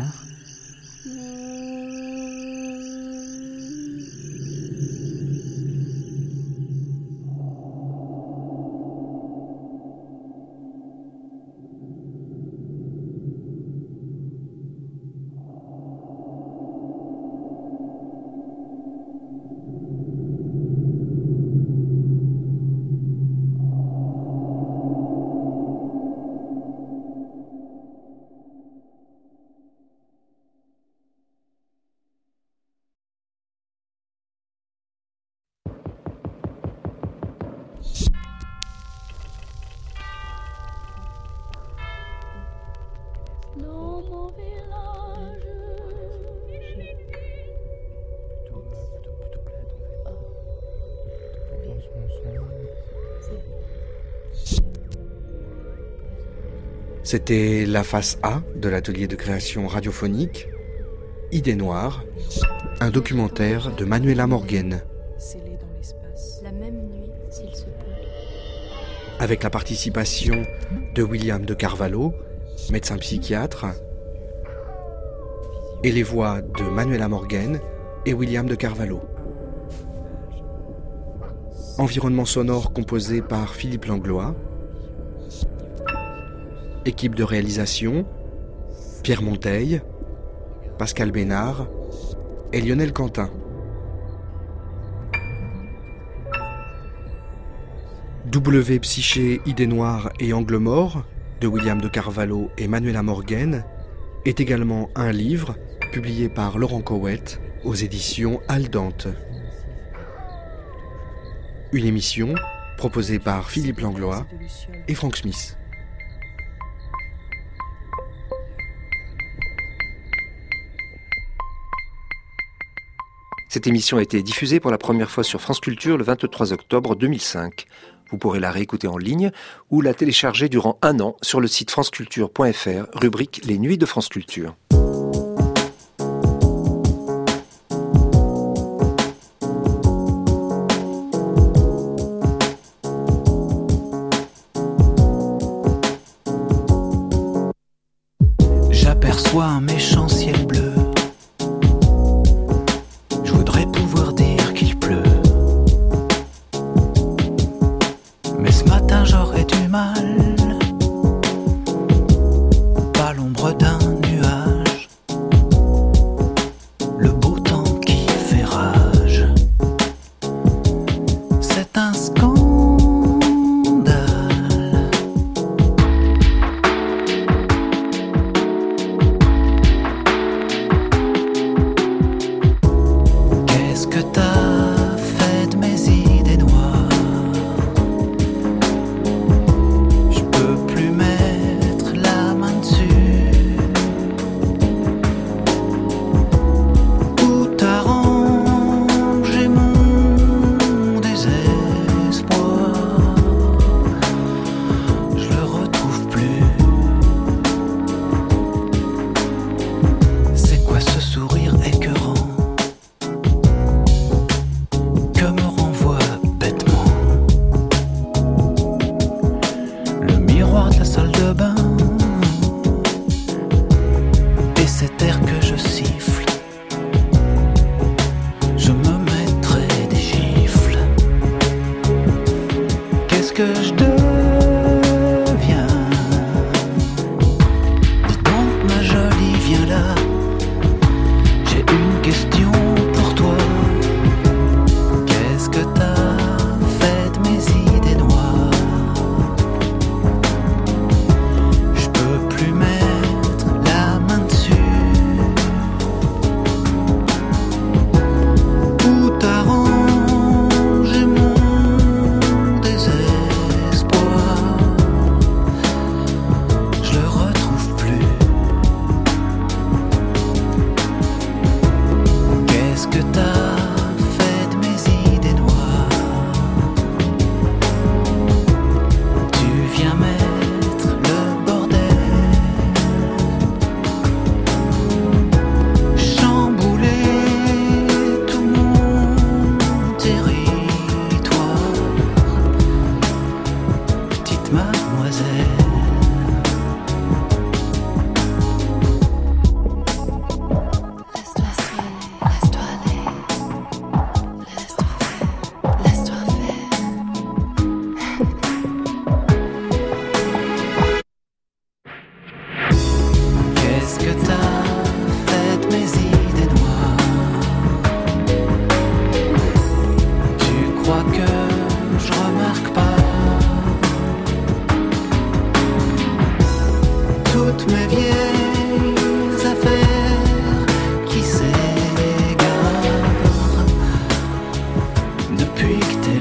[SPEAKER 2] C'était la face A de l'atelier de création radiophonique, Idées noires, un documentaire de Manuela Morgen.
[SPEAKER 16] Scellé dans l'espace. La même nuit, s'il se peut.
[SPEAKER 2] Avec la participation de William de Carvalho, médecin psychiatre, et les voix de Manuela Morgen et William de Carvalho. Environnement sonore composé par Philippe Langlois. Équipe de réalisation, Pierre Monteil, Pascal Bénard et Lionel Quentin. W Psyché, Idées noires et Angle mort de William de Carvalho et Manuela Morgen est également un livre publié par Laurent Cowett aux éditions Aldante. Une émission proposé par Philippe Langlois et Frank Smith.
[SPEAKER 1] Cette émission a été diffusée pour la première fois sur France Culture le 23 octobre 2005. Vous pourrez la réécouter en ligne ou la télécharger durant 1 an sur le site franceculture.fr, rubrique Les Nuits de France Culture.
[SPEAKER 17] J'aperçois un méchant ciel bleu. Je voudrais pouvoir dire qu'il pleut. Mais ce matin j'aurais du mal. Pas l'ombre d'un nuage. Le beau temps qui fait rage. C'est un scandale. Qu'est-ce que t'as fait de mes idées noires? Je peux plus mettre la main dessus. Où t'as rangé mon désespoir? Je le retrouve plus. C'est quoi ce sourire écœurant que me renvoie bêtement le miroir de la salle de bain et cet air que je siffle? Je me mettrai des gifles. Qu'est-ce que je deviens? Dis donc ma jolie, viens là. J'ai une question pour toi. Qu'est-ce que t'as fait de mes idées noires? Je peux plus mettre la main dessus. Où t'as rangé mon désespoir? Je le retrouve plus. Qu'est-ce que t'as fait de mes idées noires? Tu viens mettre le bordel, chambouler tout mon territoire, petite mademoiselle.
[SPEAKER 16] Laisse-toi aller, laisse-toi faire.
[SPEAKER 17] Qu'est-ce que t'as fait de mes idées noires? Tu crois que je remarque pas toutes mes vieilles affaires qui s'égarent depuis que t'es